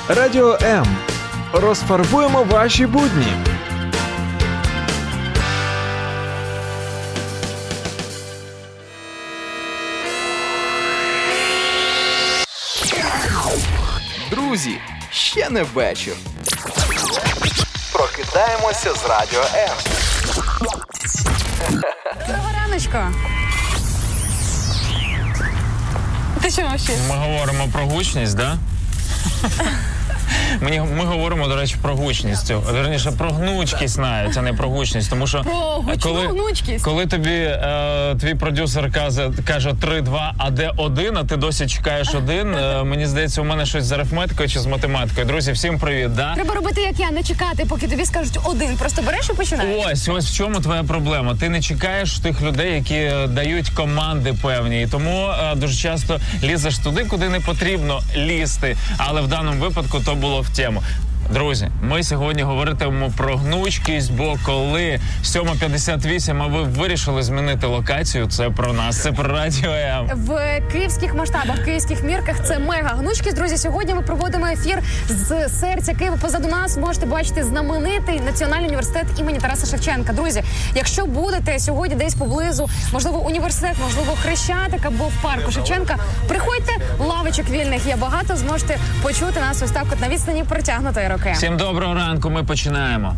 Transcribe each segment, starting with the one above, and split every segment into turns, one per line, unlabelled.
Радіо М. Розфарбуємо ваші будні.
Друзі, ще не вечір. Прокидаємося з Радіо М.
Доброго раночка. Ти що вообще?
Ми говоримо про гучність, да? Ми говоримо, до речі, про гучність. Вірніше, про гнучкість навіть, а не про гучність. Тому що коли тобі твій продюсер каже 3-2, а де 1, а ти досі чекаєш 1, мені здається, у мене щось з арифметикою чи з математикою. Друзі, всім привіт, да?
Треба робити, як я, не чекати, поки тобі скажуть 1. Просто береш і починаєш.
Ось в чому твоя проблема. Ти не чекаєш тих людей, які дають команди певні. І тому дуже часто лізеш туди, куди не потрібно лізти. Але в даному випадку то було в тему. Друзі, ми сьогодні говоритимемо про гнучкість, бо коли 7:58, а ви вирішили змінити локацію, це про нас, це про Радіо М.
В київських масштабах, в київських мірках це мега гнучкість. Друзі, сьогодні ми проводимо ефір з серця Києва. Позаду нас можете бачити знаменитий Національний університет імені Тараса Шевченка. Друзі, якщо будете сьогодні десь поблизу, можливо, університет, можливо, Хрещатик або в парку Шевченка, приходьте, лавочок вільних є багато, зможете почути нас ось так от на відстані протягнутої руки.
Всім доброго ранку, ми починаємо.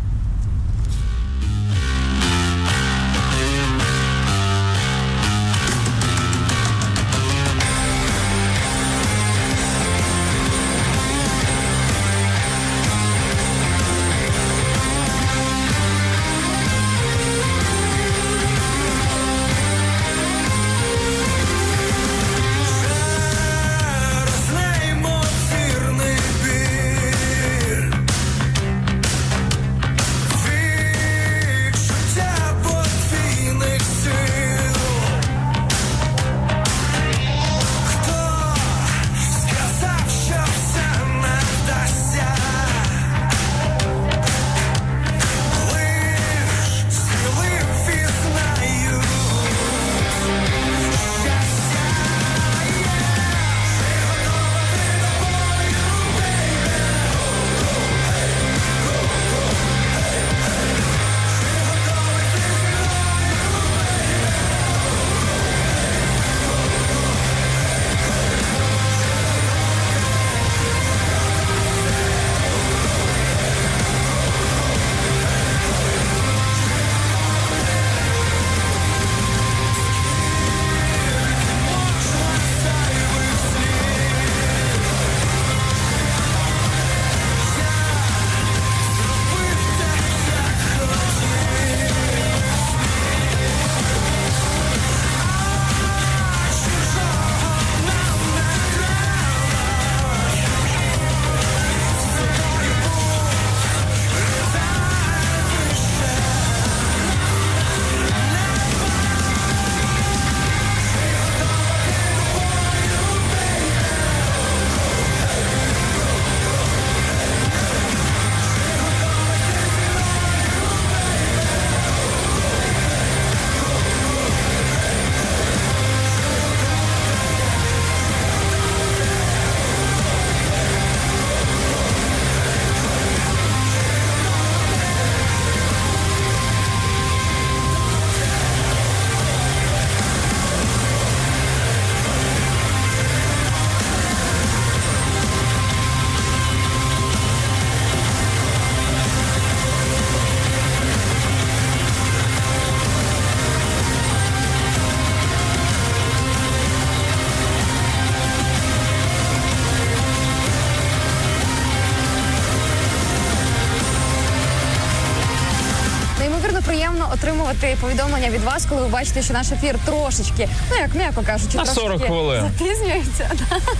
Приємно отримувати повідомлення від вас, коли ви бачите, що наш ефір трошечки, ну як м'яко кажучи,
на 40 хвилин
запізнюється.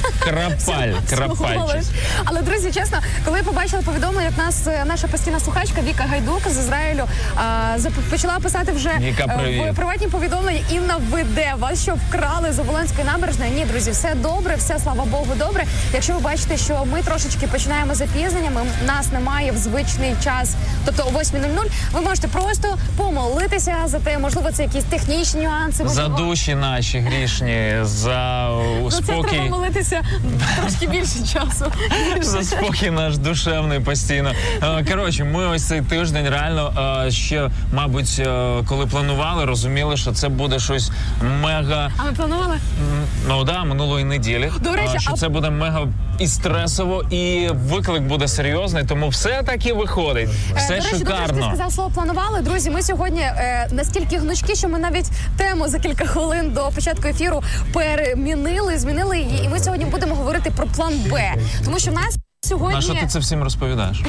Крапальчик.
Але, друзі, чесно, коли я побачила повідомлення, як наша постійна слухачка Віка Гайдук з Ізраїлю почала писати вже в приватні повідомлення: Інна, ви де? Вас що, вкрали з Оболонської набережної? Ні, друзі, все добре, все, слава Богу, добре. Якщо ви бачите, що ми трошечки починаємо запізненнями, нас немає в звичний час, тобто о 8:00, ви можете просто по помолитися за те, можливо, це якісь технічні нюанси.
За душі наші грішні, за
Це
спокій.
треба молитися трошки більше часу.
За спокій наш душевний постійно. Коротше, ми ось цей тиждень реально ще, мабуть, коли планували, розуміли, що це буде щось мега...
А ви планували?
Ну да, минулої неділі.
До речі,
що це буде мега і стресово, і виклик буде серйозний, тому все таки виходить. Все
до речі, добре, що ти
шикарно.
сказав слово «планували». Друзі, ми сьогодні настільки гнучкі, що ми навіть тему за кілька хвилин до початку ефіру змінили її, і ми сьогодні будемо говорити про план Б. Тому що в нас сьогодні...
На що ти це всім розповідаєш?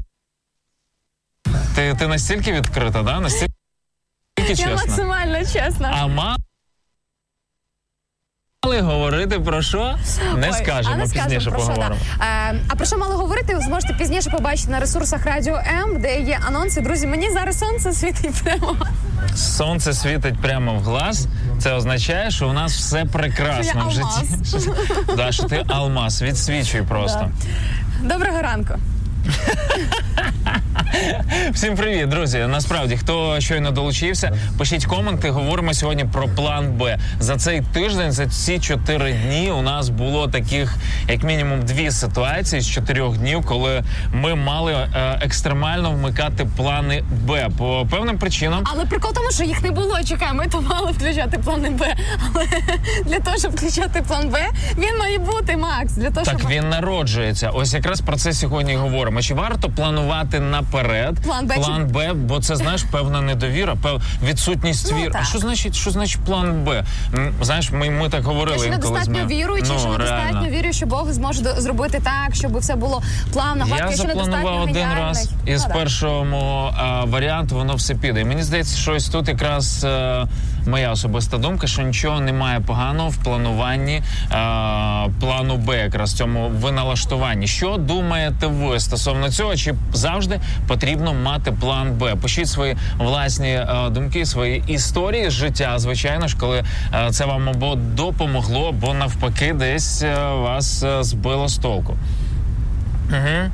Ти настільки відкрита, да? Настільки чесна?
Я максимально чесна.
А мали говорити про що? Не скажемо, пізніше поговоримо.
А про що мали говорити, ви зможете пізніше побачити на ресурсах Радіо М, де є анонси. Друзі, мені зараз сонце світить прямо.
Сонце світить прямо в глаз. Це означає, що у нас все прекрасно в житті. Да, що ти алмаз, відсвічуй просто.
Доброго ранку.
Всім привіт, друзі. Насправді, хто щойно долучився, пишіть коменти. Говоримо сьогодні про план Б. За цей тиждень, за ці 4 дні у нас було таких, як мінімум, 2 ситуації з 4 днів, коли ми мали екстремально вмикати плани Б по певним причинам.
Але прикол тому, що їх не було. Чекай, ми то мали включати плани Б. Але для того, щоб включати план Б, він має бути, Макс. Для того,
Так,
щоб...
він народжується. Ось якраз про це сьогодні і говоримо. Чи варто планувати наперед план Б, бо це, знаєш, певна недовіра, відсутність віри.
Так.
А що значить план Б? Знаєш, ми так говорили.
Я недостатньо віруючий, що недостатньо вірю, що Бог зможе зробити так, щоб все було плавно, гладко.
Я запланував один раз, і з першого варіанту воно все піде. І мені здається, що ось тут якраз моя особиста думка, що нічого немає поганого в плануванні плану Б, якраз в цьому виналаштуванні. Що думаєте ви стосовно цього? Чи завжди потрібно мати план Б? Пишіть свої власні думки, свої історії з життя, звичайно ж, коли це вам або допомогло, або навпаки десь вас збило з толку. Угу.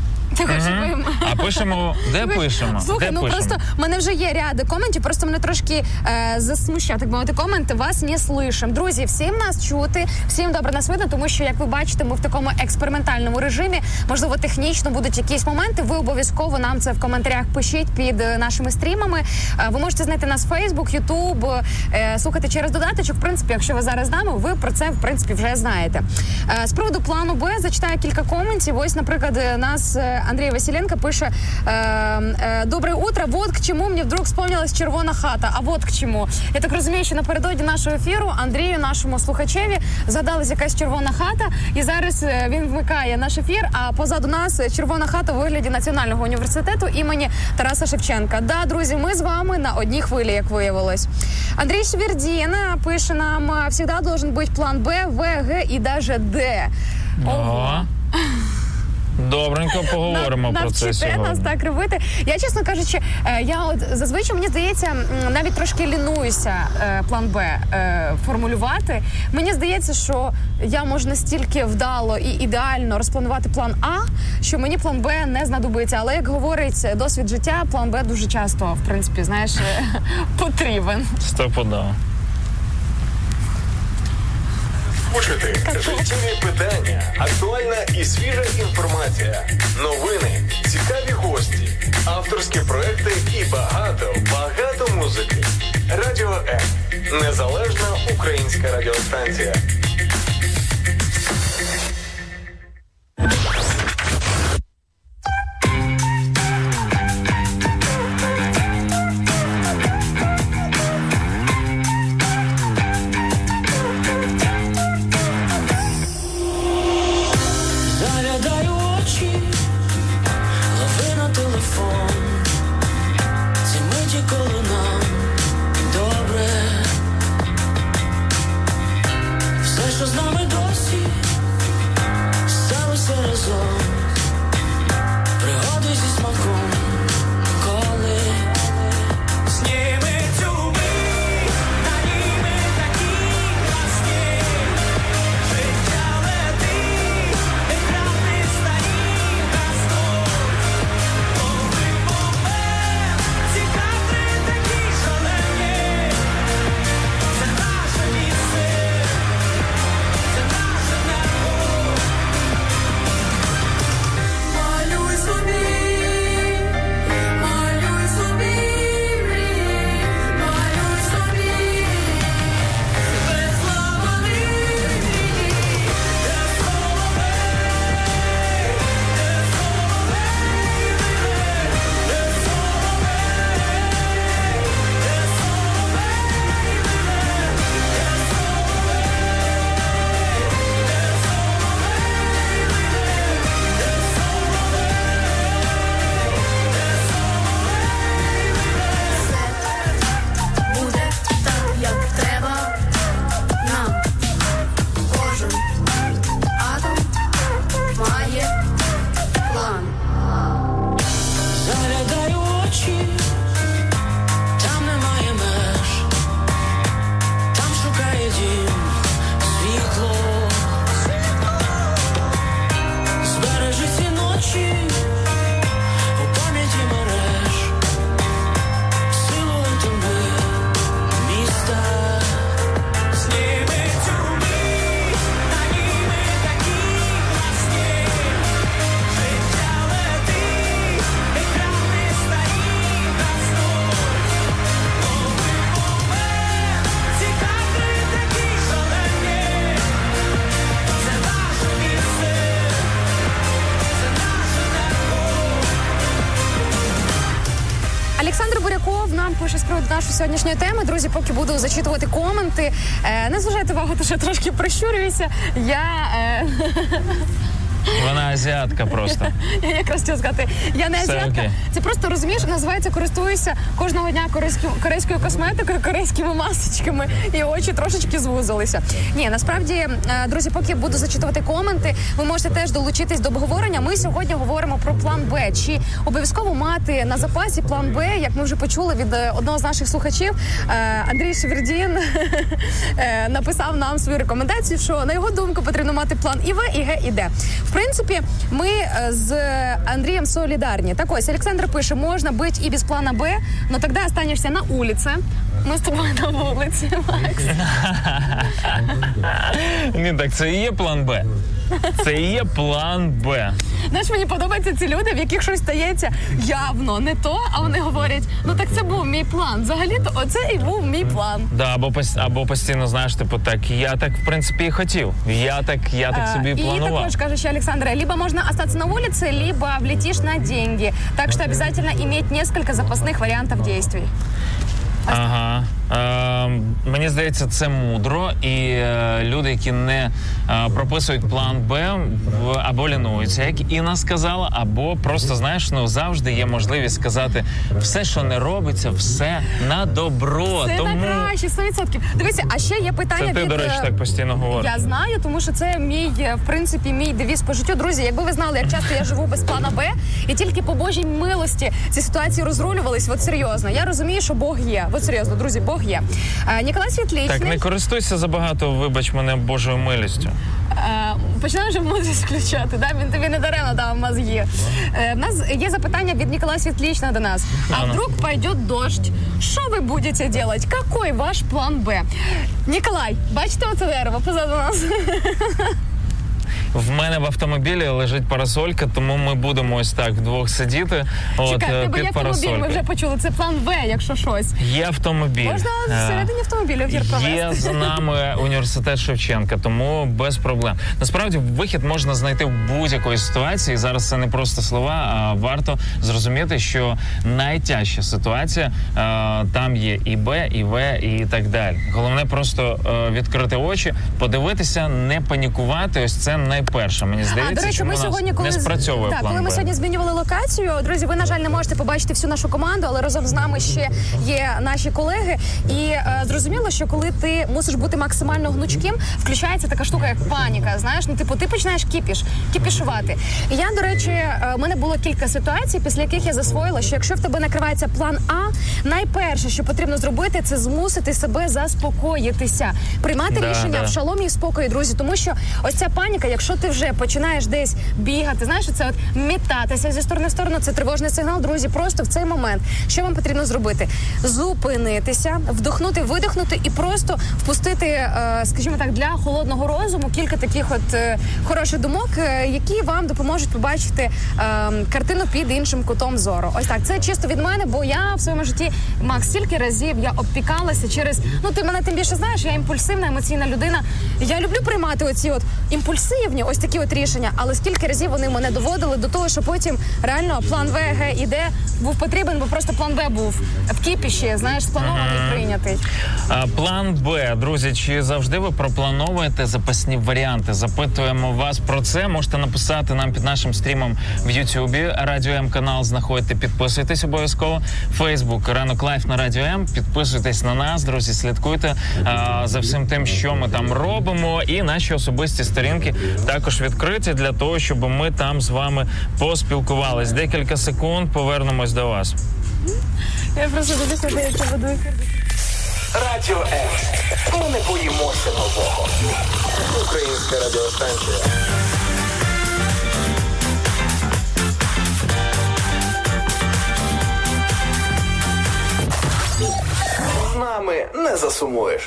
А пишемо, де пишемо?
Слухай, просто в мене вже є ряди коментів, просто мене трошки засмущає, так мовити, коменти, вас не слышим. Друзі, всім нас чути, всім добре нас видно, тому що, як ви бачите, ми в такому експериментальному режимі, можливо, технічно будуть якісь моменти, ви обов'язково нам це в коментарях пишіть під нашими стрімами. Ви можете знайти нас в Facebook, YouTube, слухати через додаточок. В принципі, якщо ви зараз з нами, ви про це, в принципі, вже знаєте. З приводу плану Б зачитаю кілька коментів. Ось, наприклад, нас Андрій Василенко пише: «Доброе утро, вот к чему мне вдруг вспомнилась червона хата». А вот к чому. Я так розумію, що напередодні нашого ефіру Андрію, нашому слухачеві, згадалась якась червона хата, і зараз він вмикає наш ефір, а позаду нас червона хата у вигляді Національного університету імені Тараса Шевченка. Да, друзі, ми з вами на одній хвилі, як виявилось. Андрій Швердін пише нам: «Всегда должен быть план Б, В, Г і даже Д». Ого.
Добренько поговоримо про це сьогодні.
Навчите нас так робити. Я, чесно кажучи, я от зазвичай, мені здається, навіть трошки лінуюся план Б формулювати. Мені здається, що я можу настільки вдало і ідеально розпланувати план А, що мені план Б не знадобиться. Але, як говорить досвід життя, план Б дуже часто, в принципі, знаєш, потрібен.
Стопудово.
Почути життєві питання, актуальна і свіжа інформація, новини, цікаві гості, авторські проекти і багато музики. Радіо М. Незалежна українська радіостанція.
також із приводу нашої сьогоднішньої теми. Друзі, поки буду зачитувати коменти. Не зважайте увагу, то що я трошки прищурююся.
Вона азіатка просто.
Я якраз хотіла сказати, я не азіатка.
Окей.
Це просто, розумієш, називається, користуюся кожного дня корейською косметикою, корейськими масочками, і очі трошечки звузилися. Ні, насправді, друзі, поки буду зачитувати коменти, ви можете теж долучитись до обговорення. Ми сьогодні говоримо про план Б. Чи обов'язково мати на запасі план Б, як ми вже почули від одного з наших слухачів, Андрій Шевердін написав нам свою рекомендацію, що на його думку потрібно мати план і В, і Г, і Д. В принципі, ми з Андрієм солідарні. Так ось, Олександр пише, можна бути і без плана Б, но тоді останешся на вулиці. Ми з тобою на вулиці, Макс.
Ні, так це і є план Б. Це і є план Б.
Знаєш, мені подобаються ці люди, в яких щось стається явно не то, а вони говорять, ну так це був мій план. Взагалі-то оце і був мій план.
Да, або постійно, знаєш, типу, так, я так, в принципі, і хотів. Я так собі і планував.
И також, каже ще Олександр, либо можно остаться на улице, либо влетишь на деньги. Так что обязательно иметь несколько запасных вариантов действий.
Ага. Мені здається, це мудро, і люди, які не прописують план Б, або лінуються, як Інна сказала, або просто, знаєш, завжди є можливість сказати все, що не робиться, все на добро.
Це
тому...
найкраще, 100%. Дивіться, а ще є питання
Це ти,
від...
до речі, так постійно говориш.
Я знаю, тому що це в принципі, мій девіз по життю. Друзі, якби ви знали, як часто я живу без плана Б, і тільки по Божій милості ці ситуації розрулювались, от серйозно. Я розумію, що Бог є. От серйозно, друзі, Бог є. Ніколай Світличний...
Так, не користуйся забагато, вибач мене, Божою милістю.
Починаємо вже мудрість включати, да? Він тобі не даремно дав мозги. В нас є запитання від Ніколая Світличного до нас. А вдруг пойдет дождь? Що ви будете делать? Какой ваш план Б? Ніколай, бачите оце дерево позаду нас?
В мене в автомобілі лежить парасолька, тому ми будемо ось так вдвох сидіти.
Чекай,
під
є автомобіль, ми вже почули. Це план В, якщо щось.
Є автомобіль.
Можна всередині автомобіля ефір провести.
Є з нами університет Шевченка, тому без проблем. Насправді, вихід можна знайти в будь-якої ситуації. Зараз це не просто слова, а варто зрозуміти, що найтяжча ситуація, там є і Б, і В, і так далі. Головне просто відкрити очі, подивитися, не панікувати. Ось це найперше, мені здається,
до речі,
що
ми сьогодні,
не спрацьовує план Б.
Коли ми сьогодні змінювали локацію, друзі, ви, на жаль, не можете побачити всю нашу команду, але разом з нами ще є наші колеги. І зрозуміло, що коли ти мусиш бути максимально гнучким, включається така штука, як паніка, знаєш, ти починаєш кіпішувати. І я, до речі, в мене було кілька ситуацій, після яких я засвоїла, що якщо в тебе накривається план А, найперше, що потрібно зробити, це змусити себе заспокоїтися. Приймати рішення в шаломі і спокої, друзі, тому що ось ця паніка, якщо ти вже починаєш десь бігати, знаєш, це от метатися зі сторони в сторону, це тривожний сигнал, друзі, просто в цей момент. Що вам потрібно зробити? Зупинитися, вдохнути, видихнути і просто впустити, скажімо так, для холодного розуму кілька таких от хороших думок, які вам допоможуть побачити картину під іншим кутом зору. Ось так, це чисто від мене, бо я в своєму житті, Макс, стільки разів я обпікалася через, ти мене тим більше знаєш, я імпульсивна, емоційна людина. Я люблю приймати оці от імпульсивні, ось такі от рішення, але скільки разів вони мене доводили до того, що потім реально план В, Г і Д був потрібен, бо просто план Б був в кіпіші, знаєш, спланований, прийнятий.
План Б, друзі, чи завжди ви проплановуєте запасні варіанти? Запитуємо вас про це. Можете написати нам під нашим стрімом в Ютубі. Радіо М канал знаходите, підписуйтесь обов'язково. Фейсбук, Ранок Лайф на Радіо М. Підписуйтесь на нас, друзі, слідкуйте за всім тим, що ми там робимо. І наші особисті сторінки також відкриті для того, щоб ми там з вами поспілкувались. Декілька секунд, повернемось до вас.
Я просто дивлюся, що я це веду ефір.
Радіо М. Ми не боїмося нового. Українська радіостанція. З нами не засумуєш.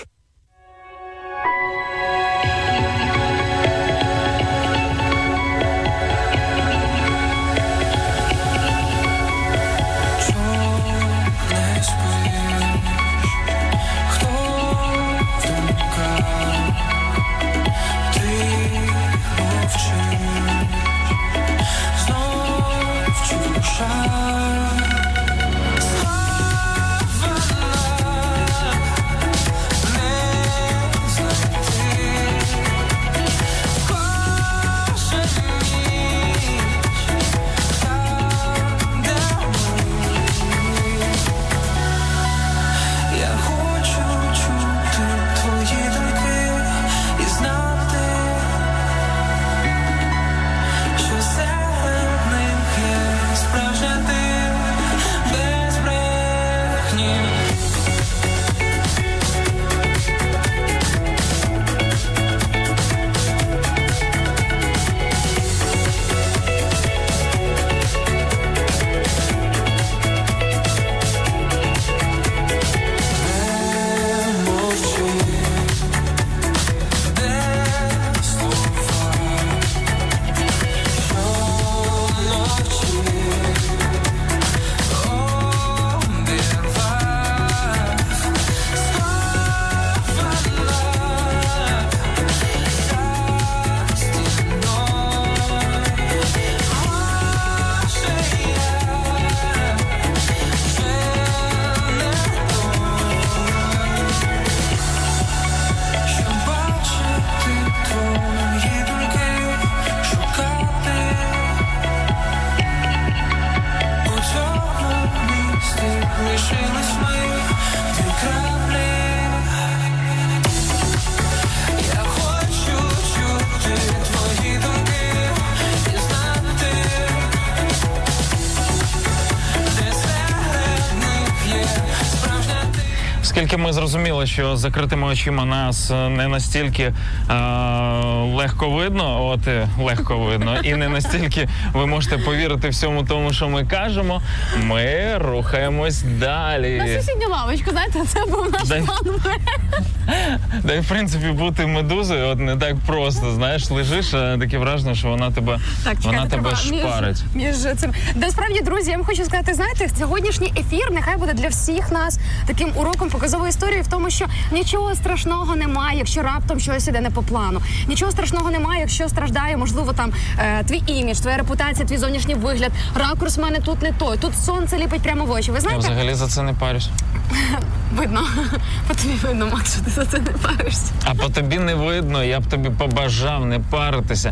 Слава
Оскільки ми зрозуміли, що з закритими очима нас не настільки легко видно, і не настільки ви можете повірити всьому тому, що ми кажемо, ми рухаємось далі.
На сусідню лавочку, знаєте, це був наш план Б.
Да і, в принципі, бути медузою от не так просто, знаєш, лежиш, а таке враження, що вона тебе шпарить.
Між цим. Насправді, друзі, я вам хочу сказати, знаєте, сьогоднішній ефір нехай буде для всіх нас таким уроком показової історії в тому, що нічого страшного немає, якщо раптом щось іде не по плану. Нічого страшного немає, якщо страждає, можливо, там твій імідж, твоя репутація, твій зовнішній вигляд, ракурс в мене тут не той, тут сонце ліпить прямо в очі. Ви знаєте?
Я взагалі за це не парюсь.
Видно. По тобі видно, Макс, що ти за це не паришся.
А по тобі не видно, я б тобі побажав не паритися.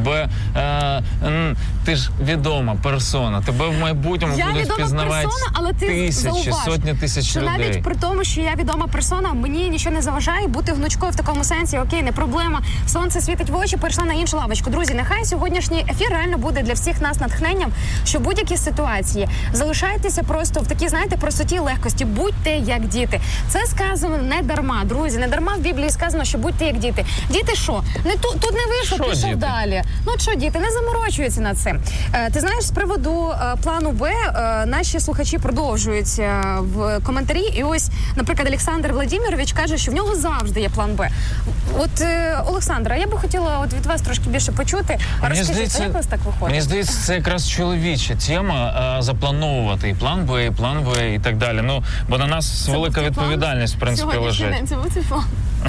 Ти ж відома персона, тебе в майбутньому будуть впізнавати тисячі, сотні тисяч
що
людей.
Навіть при тому, що я відома персона, мені нічого не заважає бути гнучкою в такому сенсі, окей, не проблема, сонце світить в очі, перейшла на іншу лавочку. Друзі, нехай сьогоднішній ефір реально буде для всіх нас натхненням, що будь-які ситуації залишайтеся просто в такій, знаєте, простоті, легкості, будьте як діти. Це сказано не дарма, друзі, не дарма в Біблії сказано, що будьте як діти. Діти що? Тут не вийшло, пішов далі. Ну що, діти, не заморочуються над цим. Ти знаєш, з приводу плану Б наші слухачі продовжують в коментарі. І ось, наприклад, Олександр Владимирович каже, що в нього завжди є план Б. От, Олександра, я би хотіла від вас трошки більше почути. Розкажіть, як у вас так виходить?
Мені здається, це якраз чоловіча тема заплановувати і план Б, і так далі. Ну, бо на нас велика відповідальність, в принципі, лежить.
Це був цей план?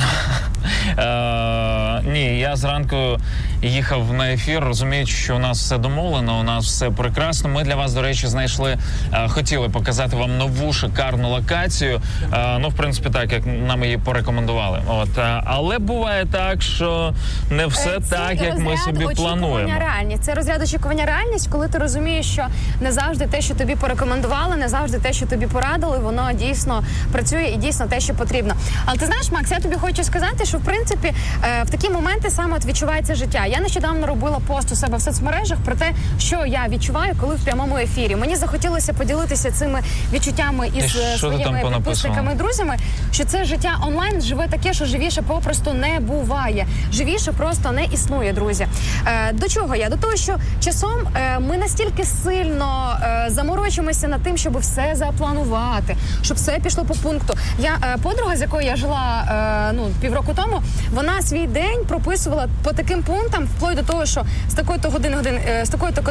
Ні, я зранку їхав на ефір, розуміючи, що у нас все домовлено, у нас все прекрасно. Ми для вас, до речі, хотіли показати вам нову шикарну локацію. Ну, в принципі, так, як нам її порекомендували. Але буває так, що не все так, як ми собі плануємо.
Це розряд очікування реальність, коли ти розумієш, що не завжди те, що тобі порекомендували, не завжди те, що тобі порадили, воно дійсно працює і дійсно те, що потрібно. Але ти знаєш, Макс, я тобі хочу сказати, що в принципі в такі моменти саме відчувається життя. Я нещодавно робила пост у себе в соцмережах про те, що я відчуваю, коли в прямому ефірі. Мені захотілося поділитися цими відчуттями із своїми підписниками і друзями, що це життя онлайн живе таке, що живіше попросту не буває. Живіше просто не існує, друзі. До чого я? До того, що часом ми настільки сильно заморочуємося над тим, щоб все запланувати, щоб все пішло по пункту. Подруга, з якою я жила півроку тому, вона свій день прописувала по таким пунктам, вплоть до того, що з такої-то з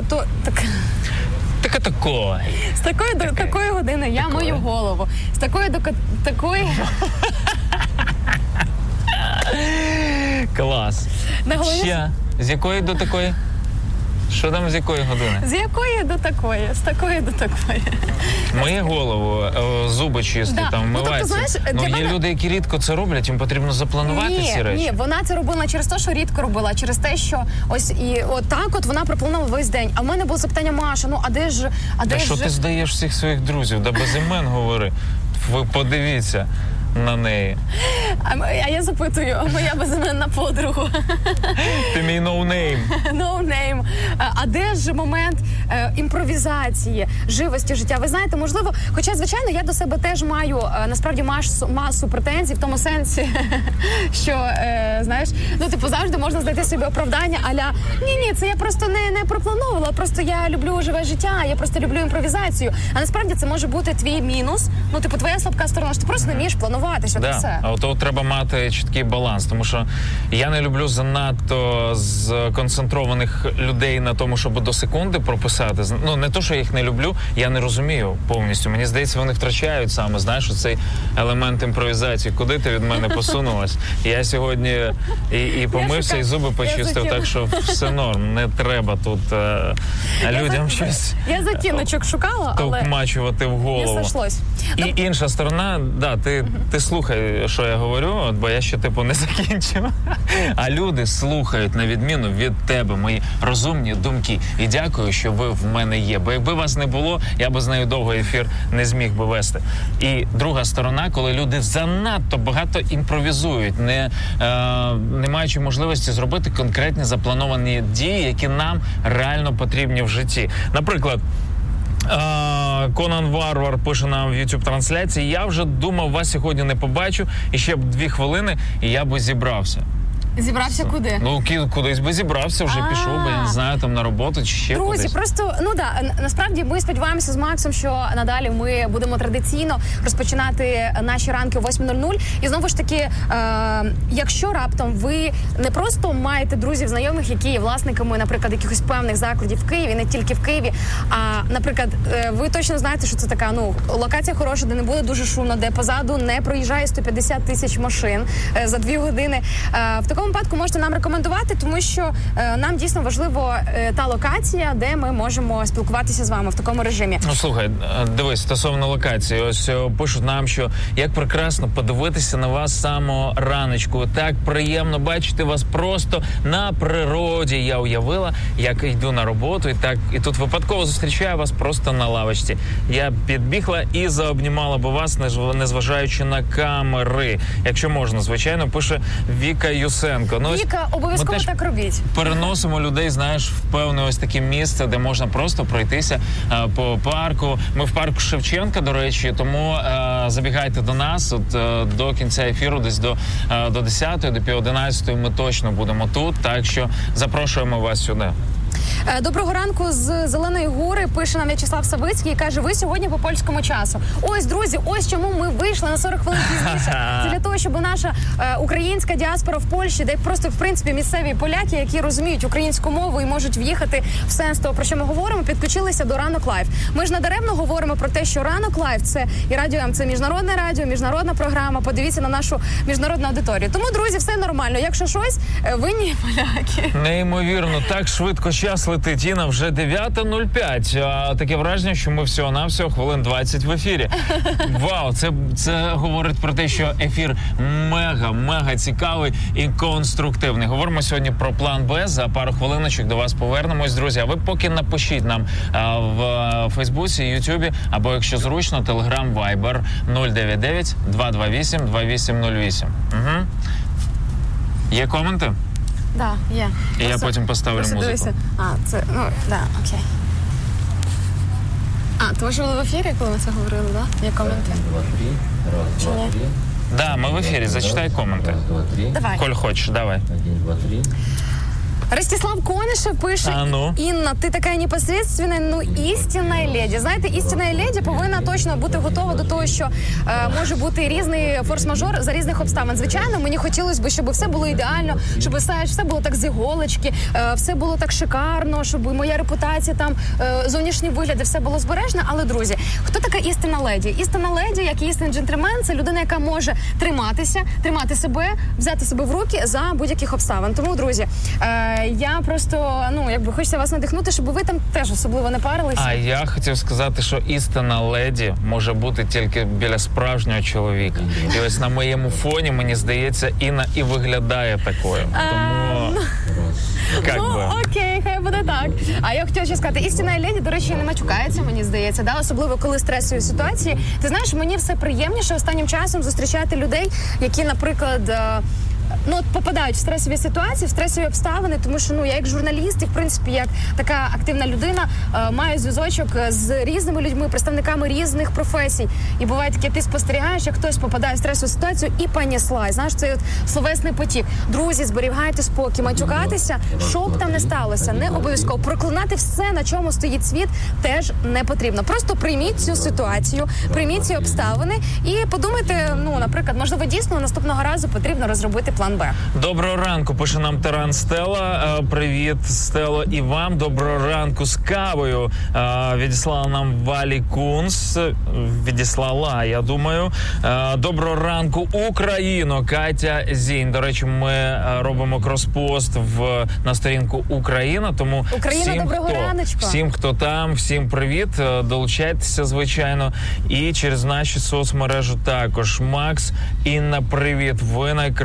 такої години я мию голову, з такої до такої...
Клас. Ще? З якої до такої? Що там з якої години?
З якої до такої, з такої до такої.
Моє голову, зуби чисті, там вмиваються. Є люди, які рідко це роблять, їм потрібно запланувати ці речі.
Ні, вона це робила через те, що рідко робила, а через те, що ось і отак вона пропланувала весь день. А в мене було запитання: Маша, а де ж...
що ти здаєш всіх своїх друзів? Да без імен говори. Ви подивіться на неї.
А я запитую, моя безіменна подруга.
Ти мій ноунейм.
Ноунейм. А де ж момент імпровізації, живості життя? Ви знаєте, можливо, хоча, звичайно, я до себе теж маю, насправді, масу претензій в тому сенсі, що, знаєш, завжди можна знайти собі оправдання а-ля ні, це я просто не проплановувала, просто я люблю живе життя, я просто люблю імпровізацію. А насправді це може бути твій мінус, твоя слабка сторона, що ти просто не вмієш планувати.
А от треба мати чіткий баланс, тому що я не люблю занадто сконцентрованих людей на тому, щоб до секунди прописати. Не то, що я їх не люблю, я не розумію повністю. Мені здається, вони втрачають саме, знаєш, оцей елемент імпровізації. Куди ти від мене посунулась? Я сьогодні і помився, і зуби почистив, так що все норм. Не треба тут людям щось...
Я затіночок шукала, але...
Товкмачувати в голову.
Не сошлось.
І інша сторона, ти слухай, що я говорю, бо я ще, не закінчив. А люди слухають, на відміну від тебе, мої розумні думки. І дякую, що ви в мене є. Бо якби вас не було, я би з нею довго ефір не зміг би вести. І друга сторона, коли люди занадто багато імпровізують, не маючи можливості зробити конкретні заплановані дії, які нам реально потрібні в житті. Наприклад, Конан Варвар пише нам в YouTube-трансляції. Я вже думав, вас сьогодні не побачу. І ще б 2 хвилини, і я би зібрався.
Зібрався куди?
Ну, кудись би зібрався, вже пішов би, я не знаю, там на роботу чи ще
Друзі,
кудись.
просто, насправді ми сподіваємося з Максом, що надалі ми будемо традиційно розпочинати наші ранки о 8:00. І знову ж таки, якщо раптом ви не просто маєте друзів, знайомих, які є власниками, наприклад, якихось певних закладів в Києві, не тільки в Києві, а, наприклад, ви точно знаєте, що це така, локація хороша, де не буде дуже шумно, де позаду не проїжджає 150 тисяч машин за 2 години. В такому випадку можете нам рекомендувати, тому що нам дійсно важливо та локація, де ми можемо спілкуватися з вами в такому режимі.
Ну, слухай, дивись, стосовно локації, ось пишуть нам, що як прекрасно подивитися на вас з самого раночку, так приємно бачити вас просто на природі. Я уявила, як йду на роботу, і тут випадково зустрічаю вас просто на лавочці. Я підбігла і заобнімала би вас, незважаючи на камери. Якщо можна, звичайно, пише Віка Юсенко.
Віка, обов'язково так робіть.
Переносимо людей, знаєш, в певне ось таке місце, де можна просто пройтися по парку. Ми в парку Шевченка, до речі, тому забігайте до нас до кінця ефіру, десь до 10-ї, до 10:30 ми точно будемо тут, так що запрошуємо вас сюди.
Доброго ранку з Зеленої Гори, пише нам В'ячеслав Савицький і каже, ви сьогодні по польському часу. Ось, друзі, ось чому ми вийшли на 40 хвилин пізніше. Це для того, щоб наша українська діаспора в Польщі, де просто, в принципі, місцеві поляки, які розуміють українську мову і можуть в'їхати в сенс того, про що ми говоримо, підключилися до Ранок Лайв. Ми ж надаремно говоримо про те, що Ранок Лайв – це і Радіо М, це міжнародне радіо, міжнародна програма. Подивіться на нашу міжнародну аудиторію. Тому, друзі, все нормально. Якщо щось, винні поляки.
Неймовірно, так швидко час летить. Іна, вже 9:05. Таке враження, що ми всього-навсього хвилин 20 в ефірі. Вау, це говорить про те, що ефір мега цікавий і конструктивний. Говоримо сьогодні про план Б. За пару хвилиночок до вас повернемось, друзі. А ви поки напишіть нам в Фейсбуці, Ютубі, або, якщо зручно, Телеграм, Вайбер 099-228-2808. Угу. Є коменти?
Да, є.
І я потім поставлю музику.
Дивися. Окей. Тому що ви в ефірі, коли ми це говорили, да? Є коменти?
1, 2, 3. Раз, 2, 3.
Да, ми в ефірі, зачитай коменти.
Раз, 2, 3.
Давай.
Коль хочеш, давай.
1, 2, 3.
Ростислав Конишев пише, Інна, ти така непосредственна, істинна леді. Знаєте, істинна леді повинна точно бути готова до того, що може бути різний форс-мажор за різних обставин. Звичайно, мені хотілося б, щоб все було ідеально, щоб все було так з іголочки, все було так шикарно, щоб моя репутація, там, зовнішні вигляди, все було збережено. Але, друзі, хто така істинна леді? Істинна леді, як і істинний джентльмен, це людина, яка може тримати себе, взяти себе в руки за будь-яких обставин. Тому, друзі, я просто, хочеться вас надихнути, щоб ви там теж особливо не парилися.
А я хотів сказати, що істинна леді може бути тільки біля справжнього чоловіка. І ось на моєму фоні, мені здається, Інна і виглядає такою. Тому,
окей, хай буде так. А я хотіла ще сказати, істинна леді, до речі, не матюкається, мені здається, да? Особливо, коли стресові ситуації. Ти знаєш, мені все приємніше останнім часом зустрічати людей, які, наприклад, попадають в стресові ситуації, в стресові обставини, тому що, я як журналіст і, в принципі, як така активна людина, маю зв'язочок з різними людьми, представниками різних професій. І буває таке, ти спостерігаєш, як хтось попадає в стресову ситуацію і понесла. І знаєш, цей словесний потік. Друзі, зберігайте спокій, матюкатися, що б там не сталося, не обов'язково. Проклинати все, на чому стоїть світ, теж не потрібно. Просто прийміть цю ситуацію, прийміть ці обставини і подумайте, наприклад, можливо, дійсно наступного разу потрібно розробити план Б.
Доброго ранку, пише нам Таран Стела. Привіт, Стело, і вам. Доброго ранку з кавою. Відіслала нам Валі Кунс. Відіслала, я думаю. Доброго ранку, Україно, Катя Зінь. До речі, ми робимо кроспост на сторінку Україна, тому всім, хто там, всім привіт. Долучайтеся, звичайно. І через наші соцмережі також. Макс, Інна, привіт. Ви найкращі.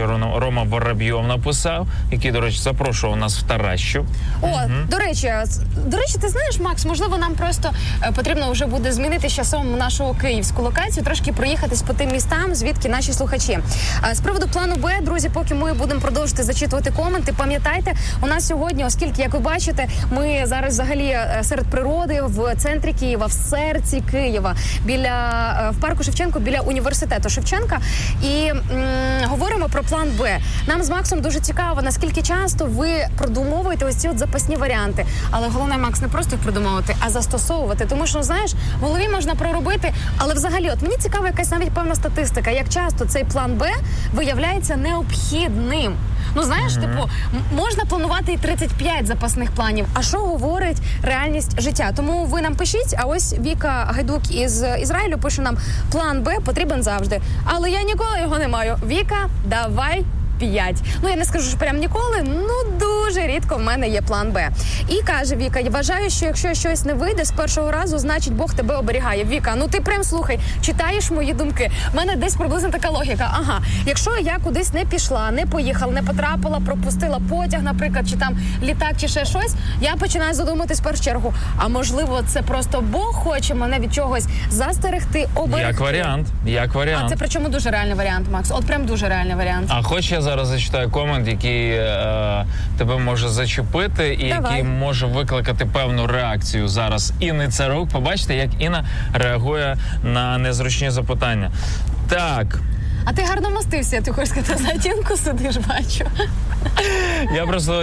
речі, Рома Воробйов написав, який, до речі, запрошував нас в Таращу.
До речі, ти знаєш, Макс, можливо, нам просто потрібно вже буде змінити з часом нашу київську локацію, трошки проїхатись по тим містам, звідки наші слухачі. З приводу плану Б, друзі, поки ми будемо продовжувати зачитувати коменти, пам'ятайте, у нас сьогодні, оскільки, як ви бачите, ми зараз взагалі серед природи, в центрі Києва, в серці Києва, в парку Шевченко, біля університету Шевченка, і говоримо про план Б. Нам з Максом дуже цікаво, наскільки часто ви продумовуєте ось ці от запасні варіанти. Але головне, Макс, не просто їх продумовувати, а застосовувати. Тому що, знаєш, в голові можна проробити, але взагалі, от мені цікава якась навіть певна статистика, як часто цей план Б виявляється необхідним. Ну, знаєш, можна планувати і 35 запасних планів. А що говорить реальність життя? Тому ви нам пишіть, а ось Віка Гайдук із Ізраїлю пише нам: план Б потрібен завжди. Але я ніколи його не маю. Віка, давай 5. Ну, я не скажу, що прям ніколи, дуже рідко в мене є план Б. І каже Віка, я вважаю, що якщо щось не вийде з першого разу, значить Бог тебе оберігає. Віка, ти прям слухай, читаєш мої думки. В мене десь приблизно така логіка. Ага, якщо я кудись не пішла, не поїхала, не потрапила, пропустила потяг, наприклад, чи там літак, чи ще щось, я починаю задуматись в першу чергу. А можливо, це просто Бог хоче мене від чогось застерегти, оберегти.
Як варіант.
А це причому дуже реальний варіант, Макс. От прям дуже реальний варіант.
А хоч я зараз зачитаю комент, який тебе може зачепити і який може викликати певну реакцію зараз. Інни Царук. Побачите, як Інна реагує на незручні запитання. Так.
А ти гарно мастився, ти хочеш сказати, за оцінку сидиш, бачу.
Я просто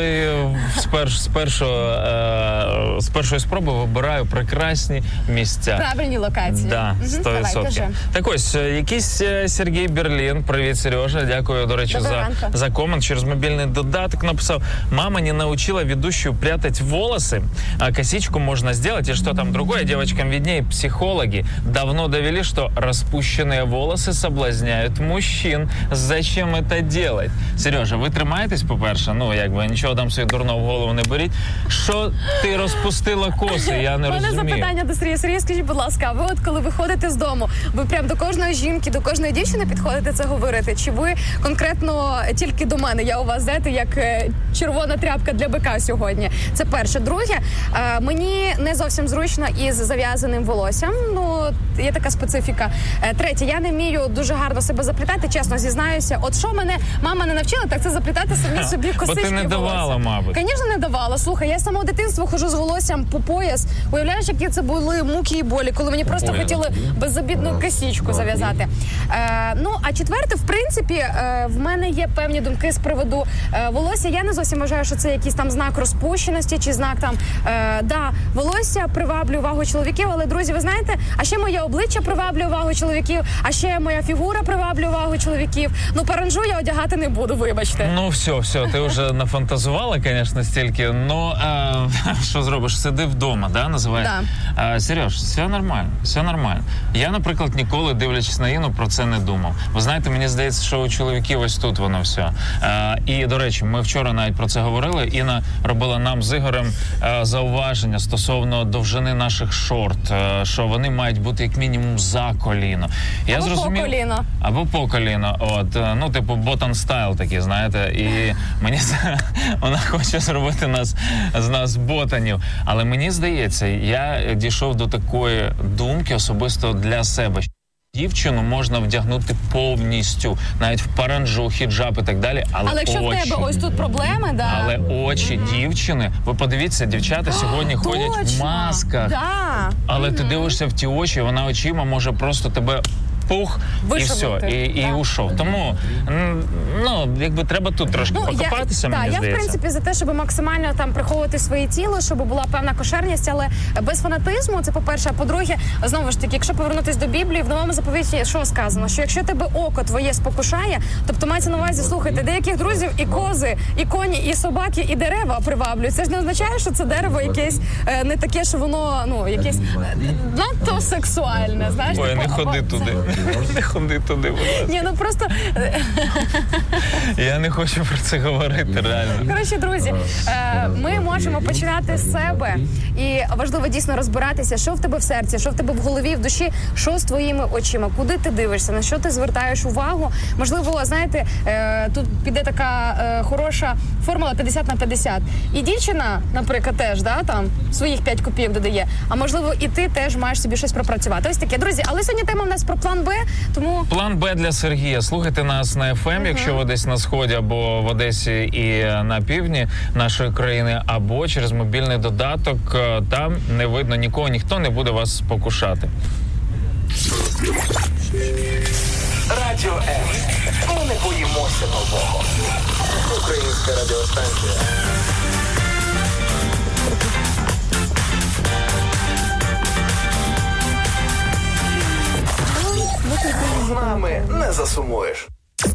з першої спроби вибираю прекрасні місця.
Правильні локації.
Да, 100%. Так ось, якийсь Сергій Берлін. Привіт, Сережа. Дякую, до речі, за комент. Через мобільний додаток написав: мама не научила ведущую прятать волосы, а косичку можно сделать, и что там другое. Девочкам виднее. Психологи давно довели, что распущенные волосы соблазняют мужчин. Зачем это делать? Сережа, ви тримаєтесь, по-перше? Нічого там собі дурного в голову не беріть. Що ти розпустила коси? Я не розумію.
У мене запитання до Сергія. Сергій, скажіть, будь ласка, ви от коли виходите з дому, ви прям до кожної жінки, до кожної дівчини підходите це говорити? Чи ви конкретно тільки до мене? Я у вас, знаєте, як червона тряпка для бика сьогодні. Це перше. Друге, мені не зовсім зручно із зав'язаним волоссям. Є така специфіка. Третє, я не вмію дуже гарно себе заплітати, чесно зізнаюся. От що мене мама не навчила, так це заплітати самі собі косички.
Бо ти не давала, мабуть.
Звісно, не давала. Слухай, я з самого дитинства хожу з волоссям по пояс. Уявляєш, які це були муки і болі, коли мені просто хотіли безобідну косичку зав'язати. А четверте, в принципі, в мене є певні думки з приводу волосся. Я не зовсім вважаю, що це якийсь там знак розпущеності чи знак там, волосся приваблює увагу чоловіків, але, друзі, ви знаєте, а ще моє обличчя приваблює увагу чоловіків, а ще моя фігура приваблює увагу чоловіків. Паранжу я одягати не буду, вибачте.
Все, ти вже нафантазувала, звісно, стільки, що зробиш? Сиди вдома, да, називає?
Да.
Сереж, все нормально. Я, наприклад, ніколи, дивлячись на Інну, про це не думав. Ви знаєте, мені здається, що у чоловіків ось тут воно все. І, до речі, ми вчора навіть про це говорили. Інна робила нам з Ігорем зауваження стосовно довжини наших шорт, що вони мають бути як мінімум за коліно.
По коліно.
Або по коліно. Типу ботан стайл такий, знаєте. І вона хоче зробити з нас ботанів. Але мені здається, я дійшов до такої думки особисто для себе. Дівчину можна вдягнути повністю, навіть в паранджу, хіджаб і так далі, але
якщо в тебе ось тут проблеми, да.
Але очі дівчини, ви подивіться, дівчата сьогодні ходять в масках, але ти дивишся в ті очі, вона очима може просто тебе пух, і все, і ушов. Тому, треба тут трошки покопатися, мені здається.
Я, в принципі, за те, щоб максимально там приховувати своє тіло, щоб була певна кошерність, але без фанатизму, це по-перше. А по-друге, знову ж таки, якщо повернутися до Біблії, в Новому заповіті що сказано? Що якщо тебе око твоє спокушає, тобто мається на увазі, слухайте, деяких друзів і кози, і коні, і собаки, і дерева приваблюють. Це ж не означає, що це дерево якесь не таке, що воно, якесь надто сексуальне, знаєш?
Ой, не ходи туди. Не ходи туди, будь ласка.
Ні, ну просто...
Я не хочу про це говорити, реально.
Коротше, друзі, ми можемо починати з себе. І важливо дійсно розбиратися, що в тебе в серці, що в тебе в голові, в душі, що з твоїми очима, куди ти дивишся, на що ти звертаєш увагу. Можливо, знаєте, тут піде така хороша формула 50/50. І дівчина, наприклад, теж, да, там, своїх 5 копійок додає, а можливо і ти теж маєш собі щось пропрацювати. Ось таке, друзі, але сьогодні тема в нас про план Б, тому...
План Б для Сергія. Слухайте нас на FM, якщо ви десь на Сході або в Одесі і на півдні нашої країни, або через мобільний додаток. Там не видно нікого, ніхто не буде вас спокушати.
Радіо М. Ми не боїмося нового. Українська радіостанція. З нами не засумуєш.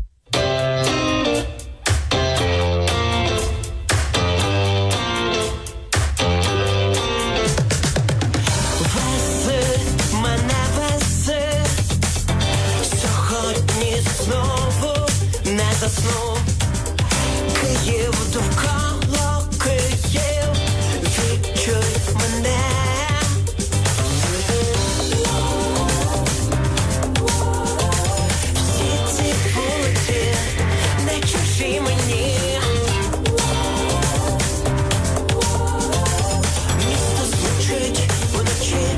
Засну, Київ довкола, Київ, відчуй мене. Всі ці вулиці не чужі мені. Місто звучить вночі.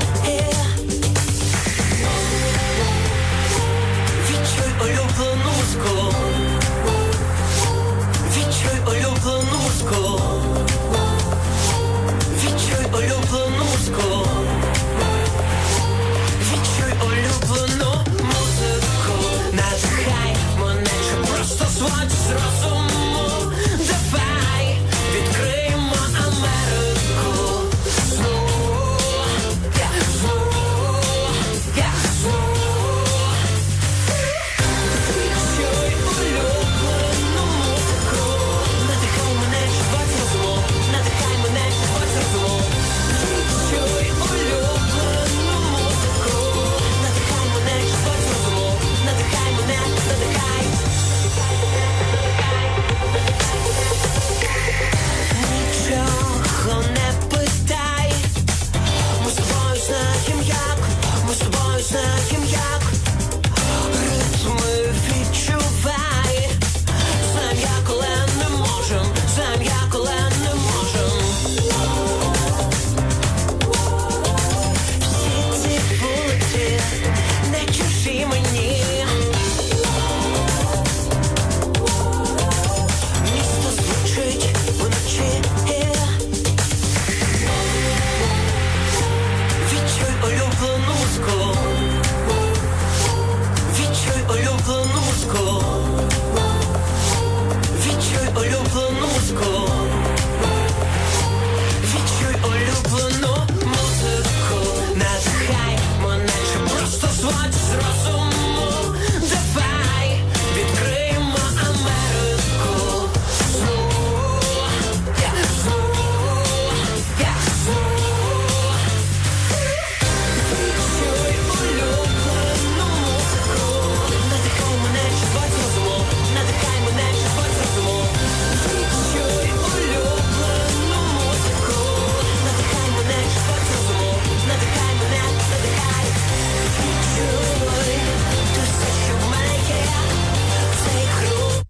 Відчуй улюблену музику. Відчуй улюблену музику. Відчуй улюблену музику. Відчуй улюблену музику. Надихай мене, чи просто зводь з розуму. Давай відкриємо Америку. Знову, знову, знову. Відчуй улюблену музику. Надихай мене, щоб розуму. Надихай мене, щоб розуму. Відчуй улюблену музику. Надихай мене, щоб розуму. Надихай мене, надихай. Нічого не питай. Ми з тобою знаєм як. Ми з тобою знаєм як. Ритми відчувай. Знаєм я, коли не можем. Знаєм я, коли не можем. Всі ці вулиці не чужі мені. Місто звучить вночі. Відчуй улюблену музику. Відчуй улюблену музику. Відчуй улюблену музику. Відчуй улюблену музику. Надихай мене, чи просто зводь з розуму. Давай відкриємо Америку. Знову, знову, знову. Відчуй улюблену музику. Надихай мене, щоб розуму. Надихай мене, щоб розуму. Відчуй улюблену музику. Надихай мене, щоб розуму. Надихай мене, надихай. Відчуй те все, що в мене є. Цей гру.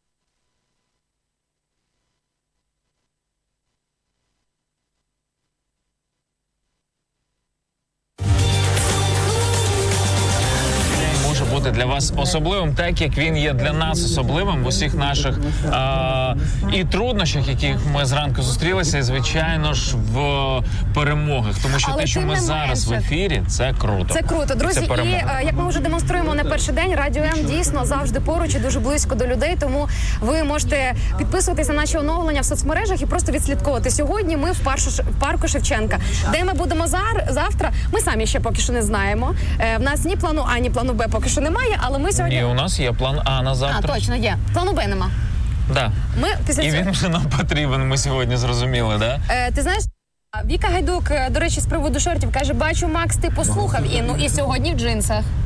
Може бути для вас особливим, так як він є для нас особливим в усіх наших і труднощах, яких ми зранку зустрілися, і звичайно ж в перемогах. Тому що
Але
те, що
тим
ми
не
зараз в
менше.
ефірі, це круто.
Це круто, друзі.
Це
І
перемога.
як ми вже демонструємо не перший день, Радіо М дійсно завжди поруч і дуже близько до людей. Тому ви можете підписуватися на наші оновлення в соцмережах і просто відслідковувати. Сьогодні ми в парку Шевченка. Де ми будемо завтра? Ми самі ще поки що не знаємо. В нас ні плану А, ні плану Б поки що немає, але ми сьогодні...
Ні, у нас є план А на завтра.
точно є. Плану Б нема.
Да.
Ми після
І
цього...
він вже нам потрібен, ми сьогодні зрозуміли, да?
Ти знаєш, Віка Гайдук, до речі, з приводу шортів, каже, бачу, Макс, ти послухав Інну і сьогодні в джинсах.